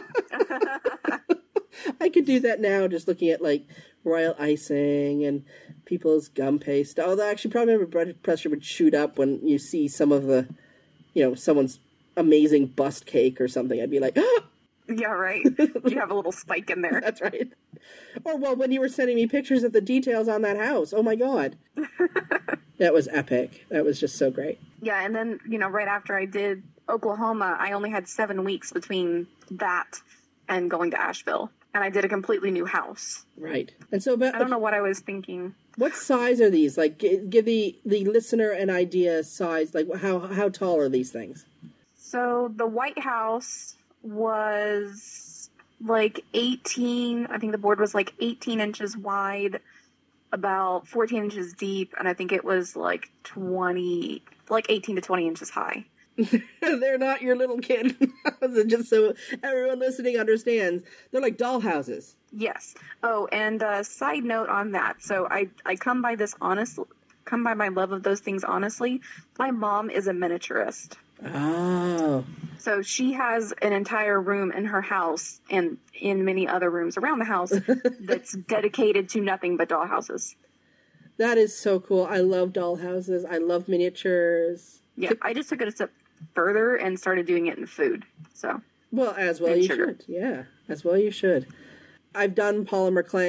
I could do that now, just looking at royal icing and people's gum paste. Although actually probably my blood pressure would shoot up when you see some of the, someone's amazing bust cake or something. I'd be like, ah! Yeah, right. You have a little spike in there. That's right. Or, when you were sending me pictures of the details on that house. Oh, my God. That was epic. That was just so great. Yeah, and then, right after I did Oklahoma, I only had 7 weeks between that and going to Asheville. And I did a completely new house. Right. And so, I don't know what I was thinking. What size are these? Give the listener an idea size. How tall are these things? So the White House was 18. I think the board was 18 inches wide, about 14 inches deep, and I think it was 18 to 20 inches high. They're not your little kid. Just so everyone listening understands, they're like doll houses. Yes. Oh, and side note on that. So I come by my love of those things honestly. My mom is a miniaturist. Oh. So she has an entire room in her house and in many other rooms around the house that's dedicated to nothing but doll houses. That is so cool. I love doll houses. I love miniatures. Yeah, I just took it a step further and started doing it in food. So as well you should. Yeah, as well you should. I've done polymer clay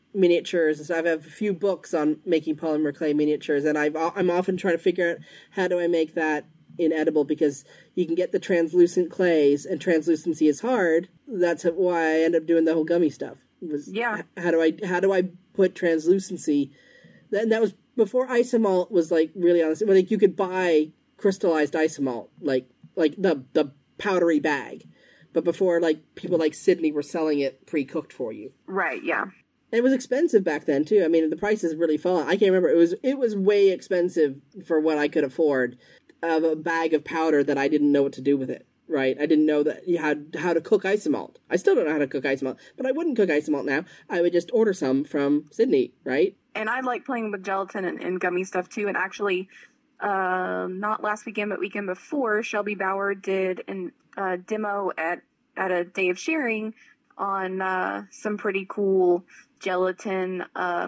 miniatures. So I have a few books on making polymer clay miniatures, and I'm often trying to figure out how do I make that inedible, because you can get the translucent clays, and translucency is hard. That's why I end up doing the whole gummy stuff. How do I put translucency? And that was before isomalt was like really honest. Like you could buy crystallized isomalt, like the powdery bag, but before like people like Sydney were selling it pre-cooked for you. Right. Yeah. It was expensive back then too. I mean, the prices really fallen. I can't remember. It was way expensive for what I could afford of a bag of powder that I didn't know what to do with it. Right? I didn't know that you had how to cook isomalt. I still don't know how to cook isomalt, but I wouldn't cook isomalt now. I would just order some from Sydney, right? And I like playing with gelatin and gummy stuff too. And actually, not last weekend, but weekend before, Shelby Bauer did a demo at a day of sharing on some pretty cool gelatin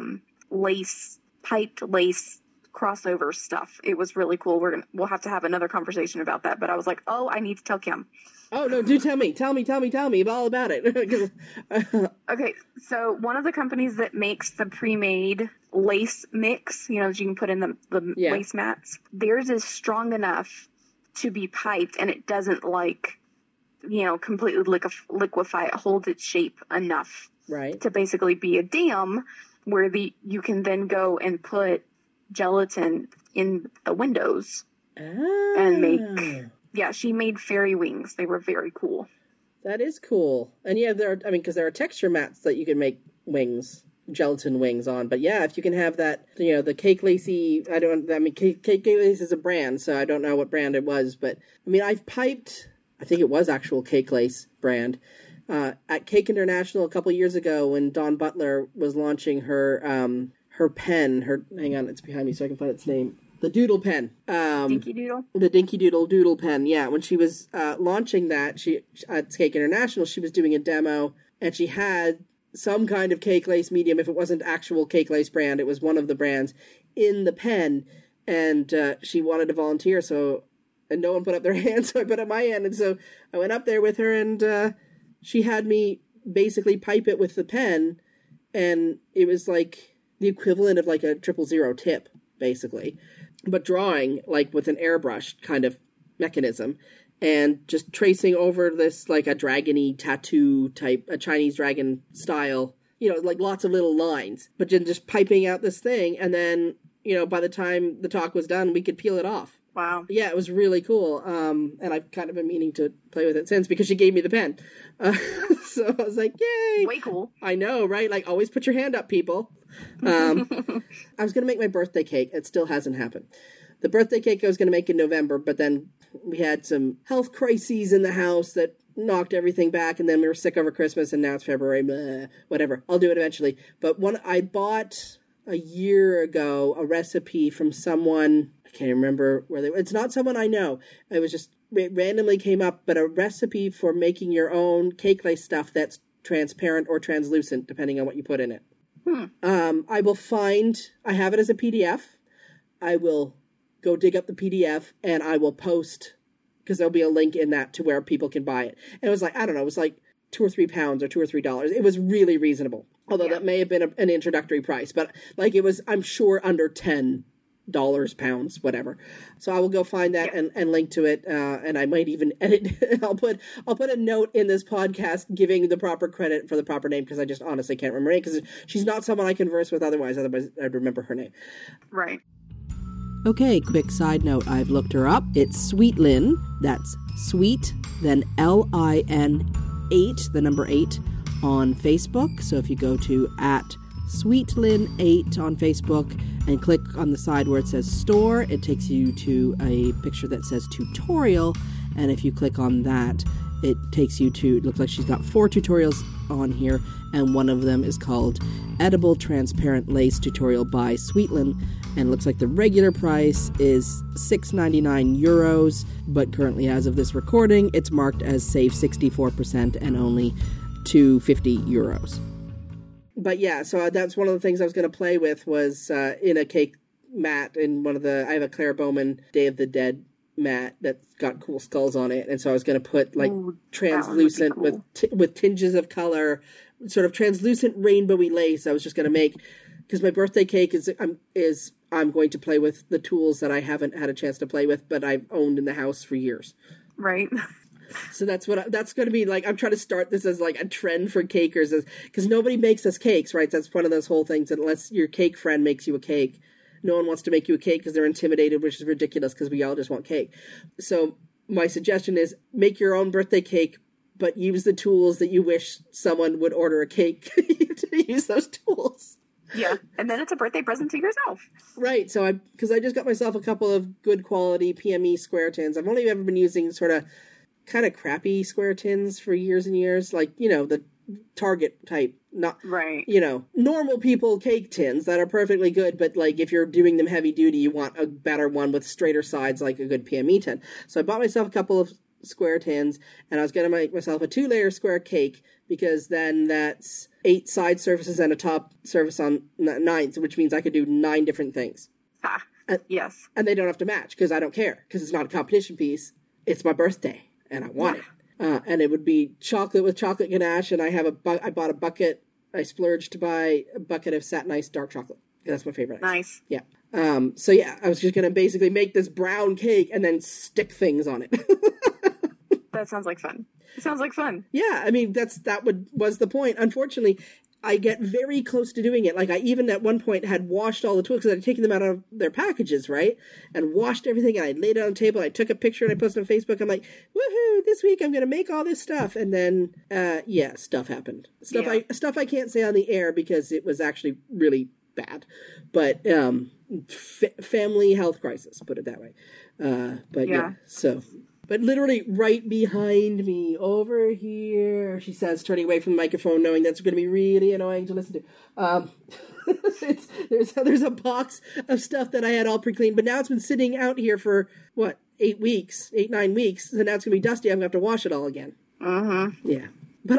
piped lace crossover stuff. It was really cool. We'll have to have another conversation about that. But I was like, oh, I need to tell Kim. Oh no, do tell me all about it. Okay, so one of the companies that makes the pre-made lace mix, you know, that you can put in the lace mats, theirs is strong enough to be piped, and it doesn't completely liquefy. It holds its shape enough, right, to basically be a dam where you can then go and put gelatin in the windows and make. Yeah, she made fairy wings. They were very cool. That is cool. And yeah, because there are texture mats that you can make gelatin wings on. But yeah, if you can have that, you know, the Cake Lacy, Cake Lacy is a brand, so I don't know what brand it was. But I mean, I've piped, I think it was actual Cake Lace brand, at Cake International a couple years ago when Dawn Butler was launching her pen. Hang on, it's behind me so I can find its name. The Doodle pen. Dinky Doodle? The Dinky Doodle pen, yeah. When she was launching that, at Cake International, she was doing a demo, and she had some kind of Cake Lace medium. If it wasn't actual Cake Lace brand, it was one of the brands in the pen, and she wanted to volunteer, and no one put up their hand, so I put up my hand, and so I went up there with her, and she had me basically pipe it with the pen, and it was like the equivalent of like a 000 tip, basically. But drawing, like, with an airbrush kind of mechanism, and just tracing over this, like, a dragon-y tattoo type, a Chinese dragon style, you know, like, lots of little lines, but just piping out this thing, and then, you know, by the time the talk was done, we could peel it off. Wow. Yeah, it was really cool, and I've kind of been meaning to play with it since, because she gave me the pen. So I was like, yay! Way cool. I know, right? Like, always put your hand up, people. I was going to make my birthday cake. It still hasn't happened. The birthday cake I was going to make in November, but then we had some health crises in the house that knocked everything back, and then we were sick over Christmas, and now it's February. Blah, whatever. I'll do it eventually. But I bought a year ago a recipe from someone, I can't remember where it's not someone I know. It randomly came up, but a recipe for making your own cake lace stuff that's transparent or translucent, depending on what you put in it. I have it as a PDF. I will go dig up the PDF, and I will post, because there'll be a link in that to where people can buy it. And it was like, I don't know, it was like £2 or £3 or $2 or $3. It was really reasonable. Although that may have been an introductory price, but like it was, I'm sure, under $10, pounds, whatever. So I will go find that and link to it, and I might even edit. I'll put a note in this podcast giving the proper credit for the proper name, because I just honestly can't remember it, because she's not someone I converse with otherwise I'd remember her name. Right. Okay, quick side note, I've looked her up. It's Sweet Lynn. That's sweet, then LIN 8, the number 8, on Facebook. So if you go to @SweetLyn8 on Facebook and click on the side where it says store, it takes you to a picture that says tutorial. And if you click on that, it takes you to, it looks like she's got 4 tutorials on here, and one of them is called Edible Transparent Lace Tutorial by Sweetlyn, and it looks like the regular price is €6.99, but currently as of this recording, it's marked as save 64% and only €250. But yeah, so that's one of the things I was going to play with was in a cake mat in I have a Claire Bowman Day of the Dead mat that's got cool skulls on it, and so I was going to put like translucent cool. with tinges of color sort of translucent rainbowy lace I was just going to make, because my birthday cake is I'm going to play with the tools that I haven't had a chance to play with, but I've owned in the house for years. Right. So that's going to be like, I'm trying to start this as like a trend for cakers, because nobody makes us cakes, right? That's one of those whole things that unless your cake friend makes you a cake, no one wants to make you a cake because they're intimidated, which is ridiculous because we all just want cake. So my suggestion is make your own birthday cake, but use the tools that you wish someone would order a cake to use those tools. Yeah, and then it's a birthday present to yourself. Right, so because I just got myself a couple of good quality PME square tins. I've only ever been using sort of kind of crappy square tins for years and years, like, the Target type, not, right, normal people cake tins that are perfectly good, but like if you're doing them heavy duty, you want a better one with straighter sides, like a good PME tin. So I bought myself a couple of square tins, and I was going to make myself a 2-layer square cake, because then that's 8 side surfaces and a top surface on 9, which means I could do 9 different things. Yes. And they don't have to match, because I don't care, because it's not a competition piece. It's my birthday, and I want it. And it would be chocolate with chocolate ganache, and I bought a bucket. I splurged to buy a bucket of satin ice dark chocolate. That's my favorite ice. Nice. Yeah. So yeah, I was just going to basically make this brown cake and then stick things on it. That sounds like fun. It sounds like fun. Yeah, I mean, was the point. Unfortunately, I get very close to doing it. Like, I even at one point had washed all the tools, because I'd taken them out of their packages, right? And washed everything, and I laid it on the table, and I took a picture, and I posted on Facebook. I'm like, woohoo, this week I'm going to make all this stuff. And then, stuff happened. Stuff I can't say on the air, because it was actually really bad. But, family health crisis, put it that way. But literally right behind me, over here, she says, turning away from the microphone, knowing that's going to be really annoying to listen to. There's a box of stuff that I had all pre-cleaned, but now it's been sitting out here for, 9 weeks, so now it's going to be dusty. I'm going to have to wash it all again. Mm-hmm. Yeah. But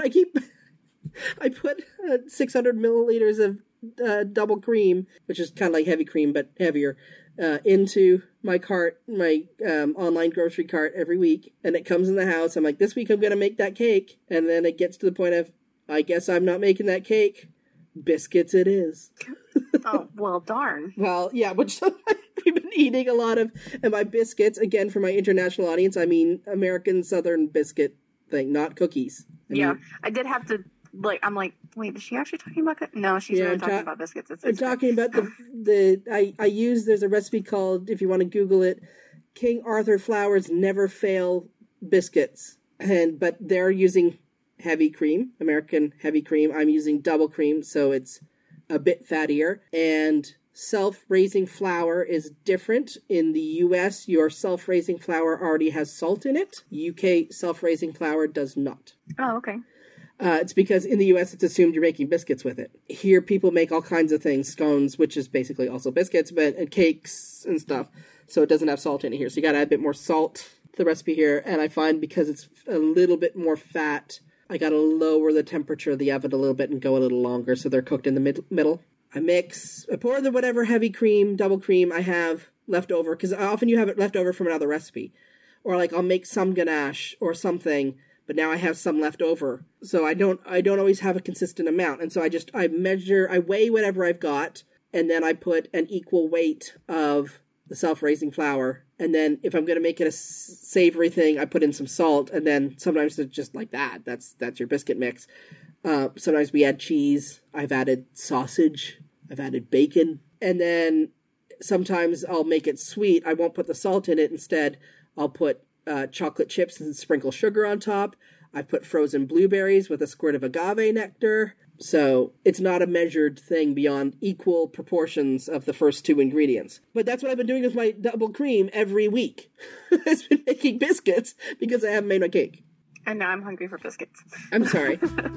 I put 600 milliliters of double cream, which is kind of like heavy cream, but heavier, into my cart, my online grocery cart every week, and it comes in the house. I'm like, this week I'm going to make that cake, and then it gets to the point of, I guess I'm not making that cake. Biscuits it is. Oh, well, darn. Well, yeah, which we've been eating a lot of, and by biscuits, again, for my international audience, I mean American Southern biscuit thing, not cookies. I did have to, I'm like, wait, is she actually talking about it? No, she's really talking about biscuits. I'm talking about there's a recipe called, if you want to Google it, King Arthur Flour's Never Fail biscuits. But they're using heavy cream, American heavy cream. I'm using double cream, so it's a bit fattier. And self-raising flour is different. In the US, your self-raising flour already has salt in it. UK self-raising flour does not. Oh, okay. It's because in the U.S. it's assumed you're making biscuits with it. Here people make all kinds of things, scones, which is basically also biscuits, and cakes and stuff. So it doesn't have salt in it here. So you got to add a bit more salt to the recipe here. And I find because it's a little bit more fat, I got to lower the temperature of the oven a little bit and go a little longer so they're cooked in the middle. I pour the whatever heavy cream, double cream I have left over, because often you have it left over from another recipe. Or like I'll make some ganache or something, but now I have some left over. So I don't always have a consistent amount. And so I weigh whatever I've got, and then I put an equal weight of the self-raising flour. And then if I'm going to make it a savory thing, I put in some salt, and then sometimes it's just like that. That's your biscuit mix. Sometimes we add cheese. I've added sausage. I've added bacon. And then sometimes I'll make it sweet. I won't put the salt in it. Instead, I'll put chocolate chips and sprinkle sugar on top. I've put frozen blueberries with a squirt of agave nectar. So it's not a measured thing beyond equal proportions of the first 2 ingredients. But that's what I've been doing with my double cream every week. I've been making biscuits because I haven't made my cake. And now I'm hungry for biscuits. I'm sorry.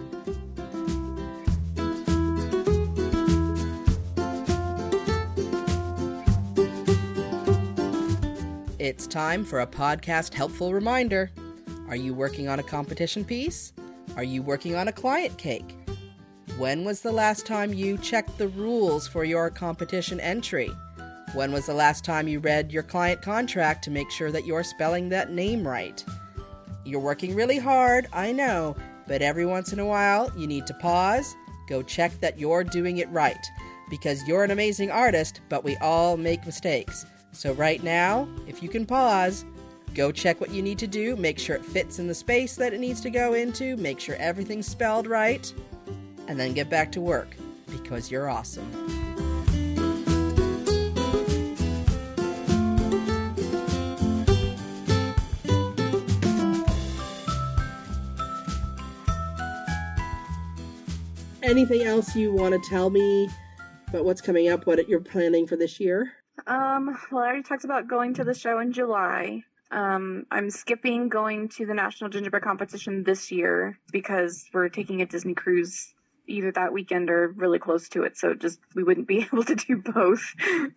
It's time for a podcast helpful reminder. Are you working on a competition piece? Are you working on a client cake? When was the last time you checked the rules for your competition entry? When was the last time you read your client contract to make sure that you're spelling that name right? You're working really hard, I know, But every once in a while, you need to pause, go check that you're doing it right. Because you're an amazing artist, but we all make mistakes. So right now, if you can pause, go check what you need to do, make sure it fits in the space that it needs to go into, make sure everything's spelled right, and then get back to work, because you're awesome. Anything else you want to tell me about what's coming up, what you're planning for this year? Well, I already talked about going to the show in July. I'm skipping going to the National Gingerbread Competition this year because we're taking a Disney cruise either that weekend or really close to it, so just we wouldn't be able to do both.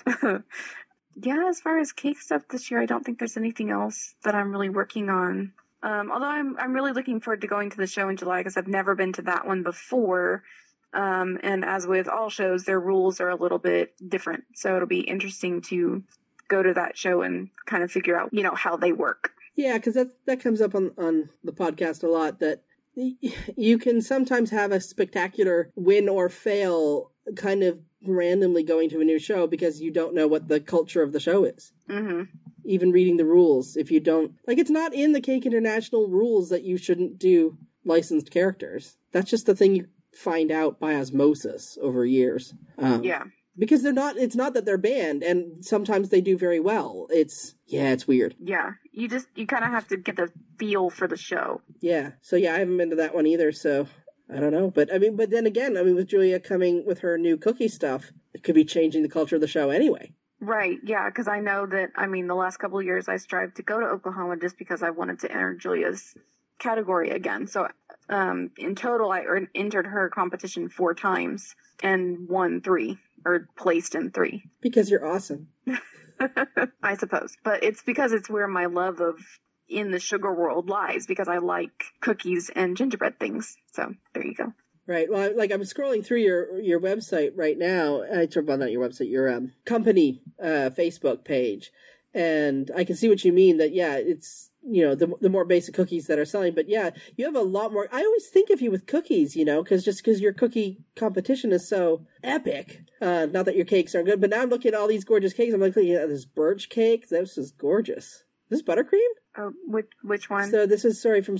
Yeah, as far as cake stuff this year, I don't think there's anything else that I'm really working on. Although I'm really looking forward to going to the show in July because I've never been to that one before. And as with all shows, their rules are a little bit different. So it'll be interesting to go to that show and kind of figure out, how they work. Yeah, because that comes up on the podcast a lot, that you can sometimes have a spectacular win or fail kind of randomly going to a new show because you don't know what the culture of the show is. Mm-hmm. Even reading the rules, if you don't... it's not in the Cake International rules that you shouldn't do licensed characters. That's just the thing you find out by osmosis over years. Yeah. Because it's not that they're banned, and sometimes they do very well. It's weird. Yeah. You kind of have to get the feel for the show. Yeah. So yeah, I haven't been to that one either, so I don't know. But then again, with Julia coming with her new cookie stuff, it could be changing the culture of the show anyway. Right, yeah, because I know that, the last couple of years I strived to go to Oklahoma just because I wanted to enter Julia's category again. So in total, I entered her competition 4 times and won 3, or placed in 3. Because you're awesome. I suppose. But it's because it's where my love of in the sugar world lies, because I like cookies and gingerbread things. So there you go. Right. Well, I'm scrolling through your website right now. Well, not your website, your company Facebook page, and I can see what you mean. That it's the more basic cookies that are selling, but yeah, you have a lot more. I always think of you with cookies, because your cookie competition is so epic. Not that your cakes aren't good, but now I'm looking at all these gorgeous cakes. I'm like, this birch cake. This is gorgeous. This is buttercream. Oh, which one? So this is from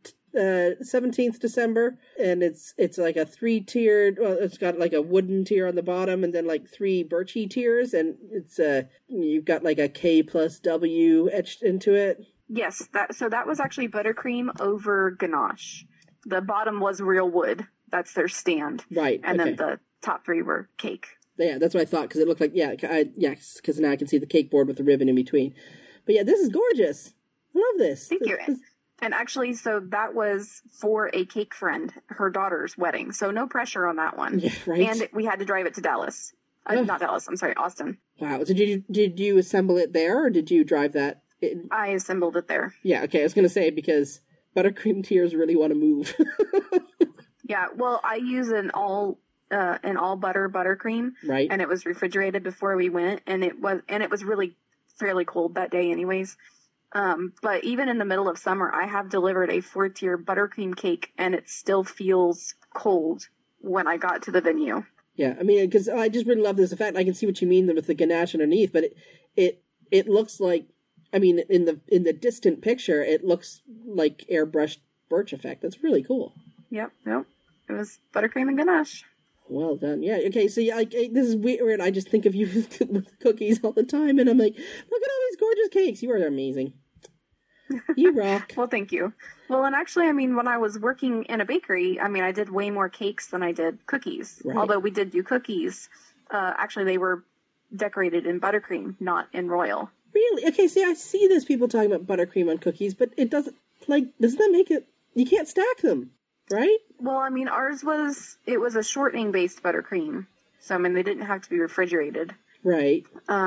17th December, and it's like a 3-tiered, it's got like a wooden tier on the bottom and then like 3 birchy tiers, and it's you've got like a K plus W etched into it. Yes, that was actually buttercream over ganache. The bottom was real wood. That's their stand. Right. And then the top 3 were cake. Yeah, that's what I thought, because it looked like, because now I can see the cake board with the ribbon in between. But yeah, this is gorgeous. I love this. Thank you. And actually, so that was for a cake friend, her daughter's wedding. So no pressure on that one. Yeah, right. And we had to drive it to Dallas. Not Dallas, I'm sorry, Austin. Wow. So did you assemble it there, or did you drive that in? I assembled it there. Yeah, okay. I was going to say, because buttercream tiers really want to move. Yeah, well, I use an all butter buttercream. Right. And it was refrigerated before we went, and it was really fairly cold that day anyways. But even in the middle of summer, I have delivered a 4-tier buttercream cake, and it still feels cold when I got to the venue. Yeah, because I just really love this effect. I can see what you mean with the ganache underneath, but it looks like, in the distant picture, it looks like airbrushed birch effect. That's really cool. Yep. It was buttercream and ganache. Well done. Yeah. Okay. So this is weird. I just think of you with cookies all the time, and I'm like, look at all these gorgeous cakes. You are amazing. You rock. Well, thank you. Well, and actually, when I was working in a bakery, I did way more cakes than I did cookies. Right. Although we did do cookies. Actually, they were decorated in buttercream, not in royal. Really? Okay. See, I see this people talking about buttercream on cookies, but it doesn't that make it? You can't stack them. Right? Well, ours was a shortening-based buttercream. So, they didn't have to be refrigerated. Right.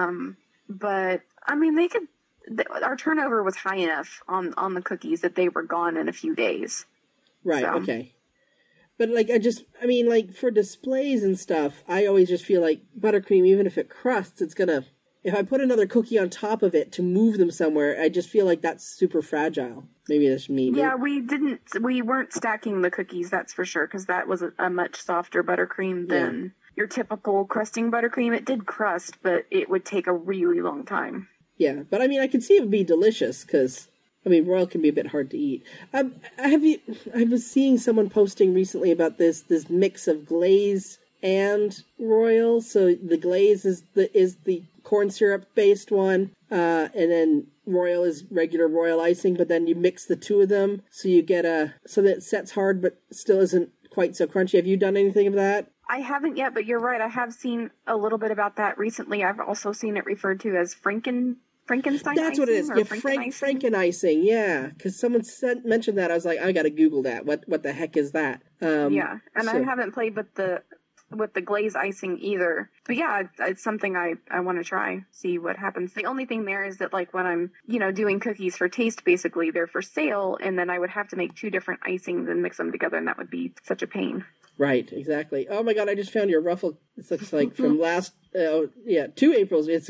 But, they could... Our turnover was high enough on the cookies that they were gone in a few days. Right, so. Okay. But, for displays and stuff, I always just feel like buttercream, even if it crusts, it's gonna if I put another cookie on top of it to move them somewhere, I just feel like that's super fragile. Maybe that's me. Yeah, we weren't stacking the cookies, that's for sure, because that was a much softer buttercream than your typical crusting buttercream. It did crust, but it would take a really long time. Yeah, but I mean, I could see it would be delicious, because, I mean, royal can be a bit hard to eat. I was seeing someone posting recently about this mix of glaze and royal. So the glaze is the corn syrup based one, and then royal is regular royal icing, but then you mix the two of them so you get so that it sets hard but still isn't quite so crunchy. Have you done anything of that? I haven't yet, but you're right. I have seen a little bit about that recently. I've also seen it referred to as Frankenstein. That's what it is. Yeah, Franken icing. Yeah, because someone mentioned that. I was like, I got to Google that. What the heck is that? Yeah, and I haven't played with the glaze icing either. But yeah, it's something I want to try, see what happens. The only thing there is that, like, when I'm, doing cookies for taste, basically, they're for sale, and then I would have to make 2 different icings and mix them together, and that would be such a pain. Right, exactly. Oh my God, I just found your ruffle. It looks like from last, 2 Aprils. It's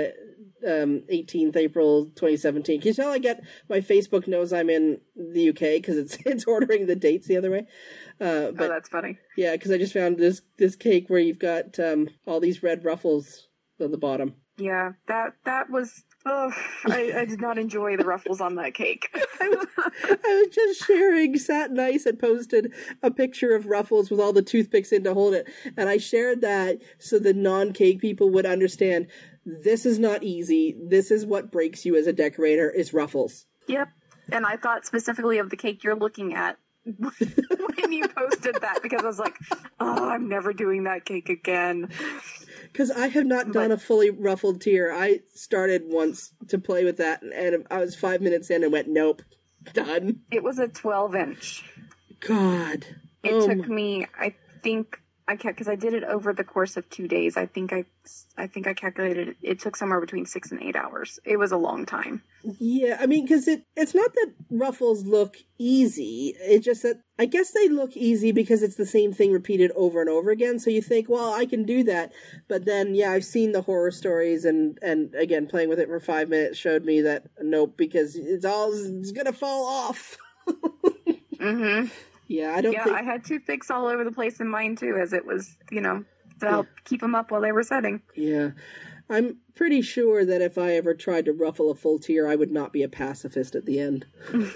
18th April 2017. Can you tell my Facebook knows I'm in the UK because it's ordering the dates the other way. But that's funny. Yeah, because I just found this cake where you've got all these red ruffles on the bottom. Yeah, that was. Oh, I did not enjoy the ruffles on that cake. I was just sharing. Sat Nice had posted a picture of ruffles with all the toothpicks in to hold it, and I shared that so the non-cake people would understand. This is not easy. This is what breaks you as a decorator, is ruffles. Yep. And I thought specifically of the cake you're looking at when you posted that, because I was like, oh, I'm never doing that cake again. Because I have not done a fully ruffled tier. I started once to play with that, and I was 5 minutes in and went, nope, done. It was a 12-inch. God. It took me, I think... because I did it over the course of 2 days. I think I calculated it took somewhere between 6 and 8 hours. It was a long time. Yeah, I mean, because it's not that ruffles look easy. It's just that I guess they look easy because it's the same thing repeated over and over again. So you think, well, I can do that. But then, yeah, I've seen the horror stories, and again, playing with it for 5 minutes showed me that nope, because it's gonna fall off. Mm-hmm. Yeah, I had toothpicks all over the place in mine too, as it was, to help keep them up while they were setting. Yeah. I'm pretty sure that if I ever tried to ruffle a full tier, I would not be a pacifist at the end.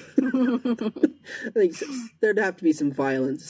I think there'd have to be some violence.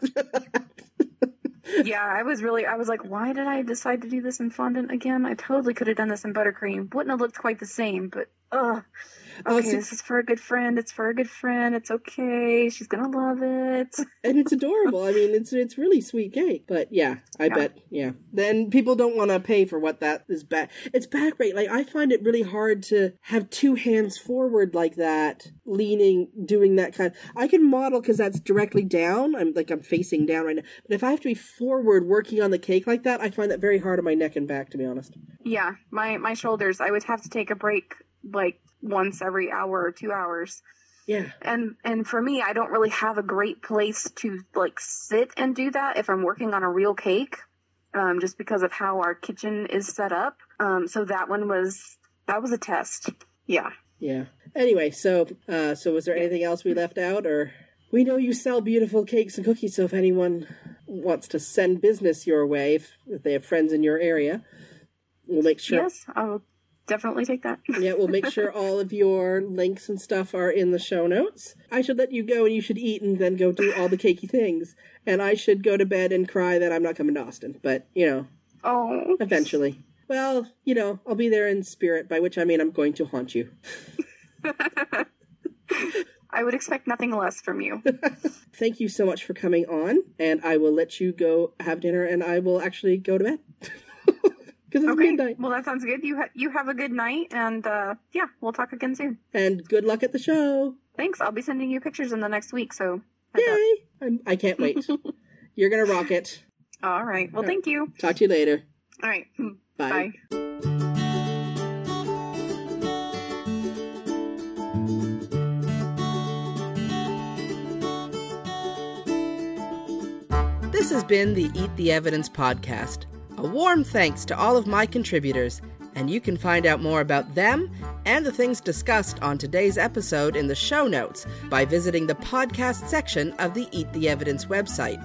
Yeah, I was like, why did I decide to do this in fondant again? I totally could have done this in buttercream. Wouldn't have looked quite the same, but okay, this is for a good friend. It's for a good friend. It's okay. She's gonna love it. And it's adorable. I mean, it's really sweet cake. But yeah, I bet, yeah. Then people don't want to pay for what that is back. It's back right. Like, I find it really hard to have 2 hands forward like that, leaning, doing that kind. I can model because that's directly down. I'm facing down right now. But if I have to be forward working on the cake like that, I find that very hard on my neck and back, to be honest. Yeah, my shoulders. I would have to take a break like once every hour or 2 hours. Yeah. And for me, I don't really have a great place to like sit and do that if I'm working on a real cake, just because of how our kitchen is set up. So that was a test. Yeah. Yeah. Anyway, so was there anything else we left out, or? We know you sell beautiful cakes and cookies, so if anyone wants to send business your way, if they have friends in your area, we'll make sure. Yes, I'll definitely take that. Yeah, we'll make sure all of your links and stuff are in the show notes. I should let you go, and you should eat and then go do all the cakey things. And I should go to bed and cry that I'm not coming to Austin. But, Oh. Eventually. Well, I'll be there in spirit, by which I mean I'm going to haunt you. I would expect nothing less from you. Thank you so much for coming on, and I will let you go have dinner, and I will actually go to bed. Because it's midnight. Well, that sounds good. You have a good night, and we'll talk again soon. And good luck at the show. Thanks. I'll be sending you pictures in the next week, so. Yay! I can't wait. You're going to rock it. All right. Well, thank you. Talk to you later. All right. Bye. Bye. This has been the Eat the Evidence podcast. A warm thanks to all of my contributors, and you can find out more about them and the things discussed on today's episode in the show notes by visiting the podcast section of the Eat the Evidence website,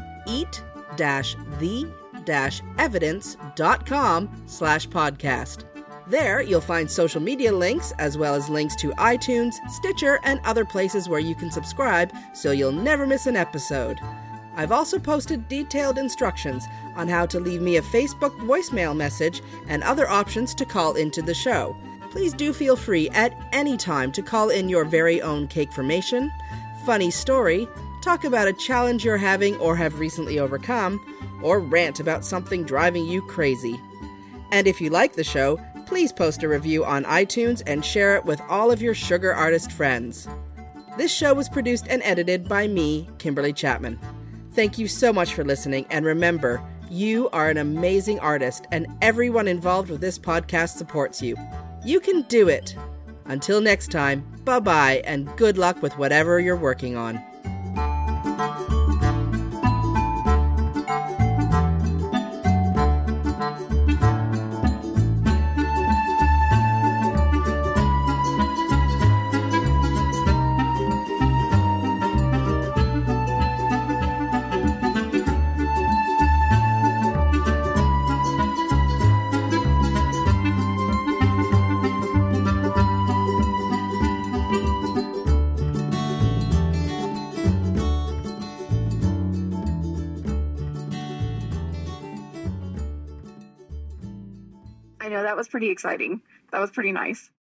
eat-the-evidence.com/podcast. There, you'll find social media links, as well as links to iTunes, Stitcher, and other places where you can subscribe so you'll never miss an episode. I've also posted detailed instructions on how to leave me a Facebook voicemail message and other options to call into the show. Please do feel free at any time to call in your very own cakeformation, funny story, talk about a challenge you're having or have recently overcome, or rant about something driving you crazy. And if you like the show, please post a review on iTunes and share it with all of your sugar artist friends. This show was produced and edited by me, Kimberly Chapman. Thank you so much for listening, and remember, you are an amazing artist, and everyone involved with this podcast supports you. You can do it! Until next time, bye-bye, and good luck with whatever you're working on. I know, that was pretty exciting. That was pretty nice.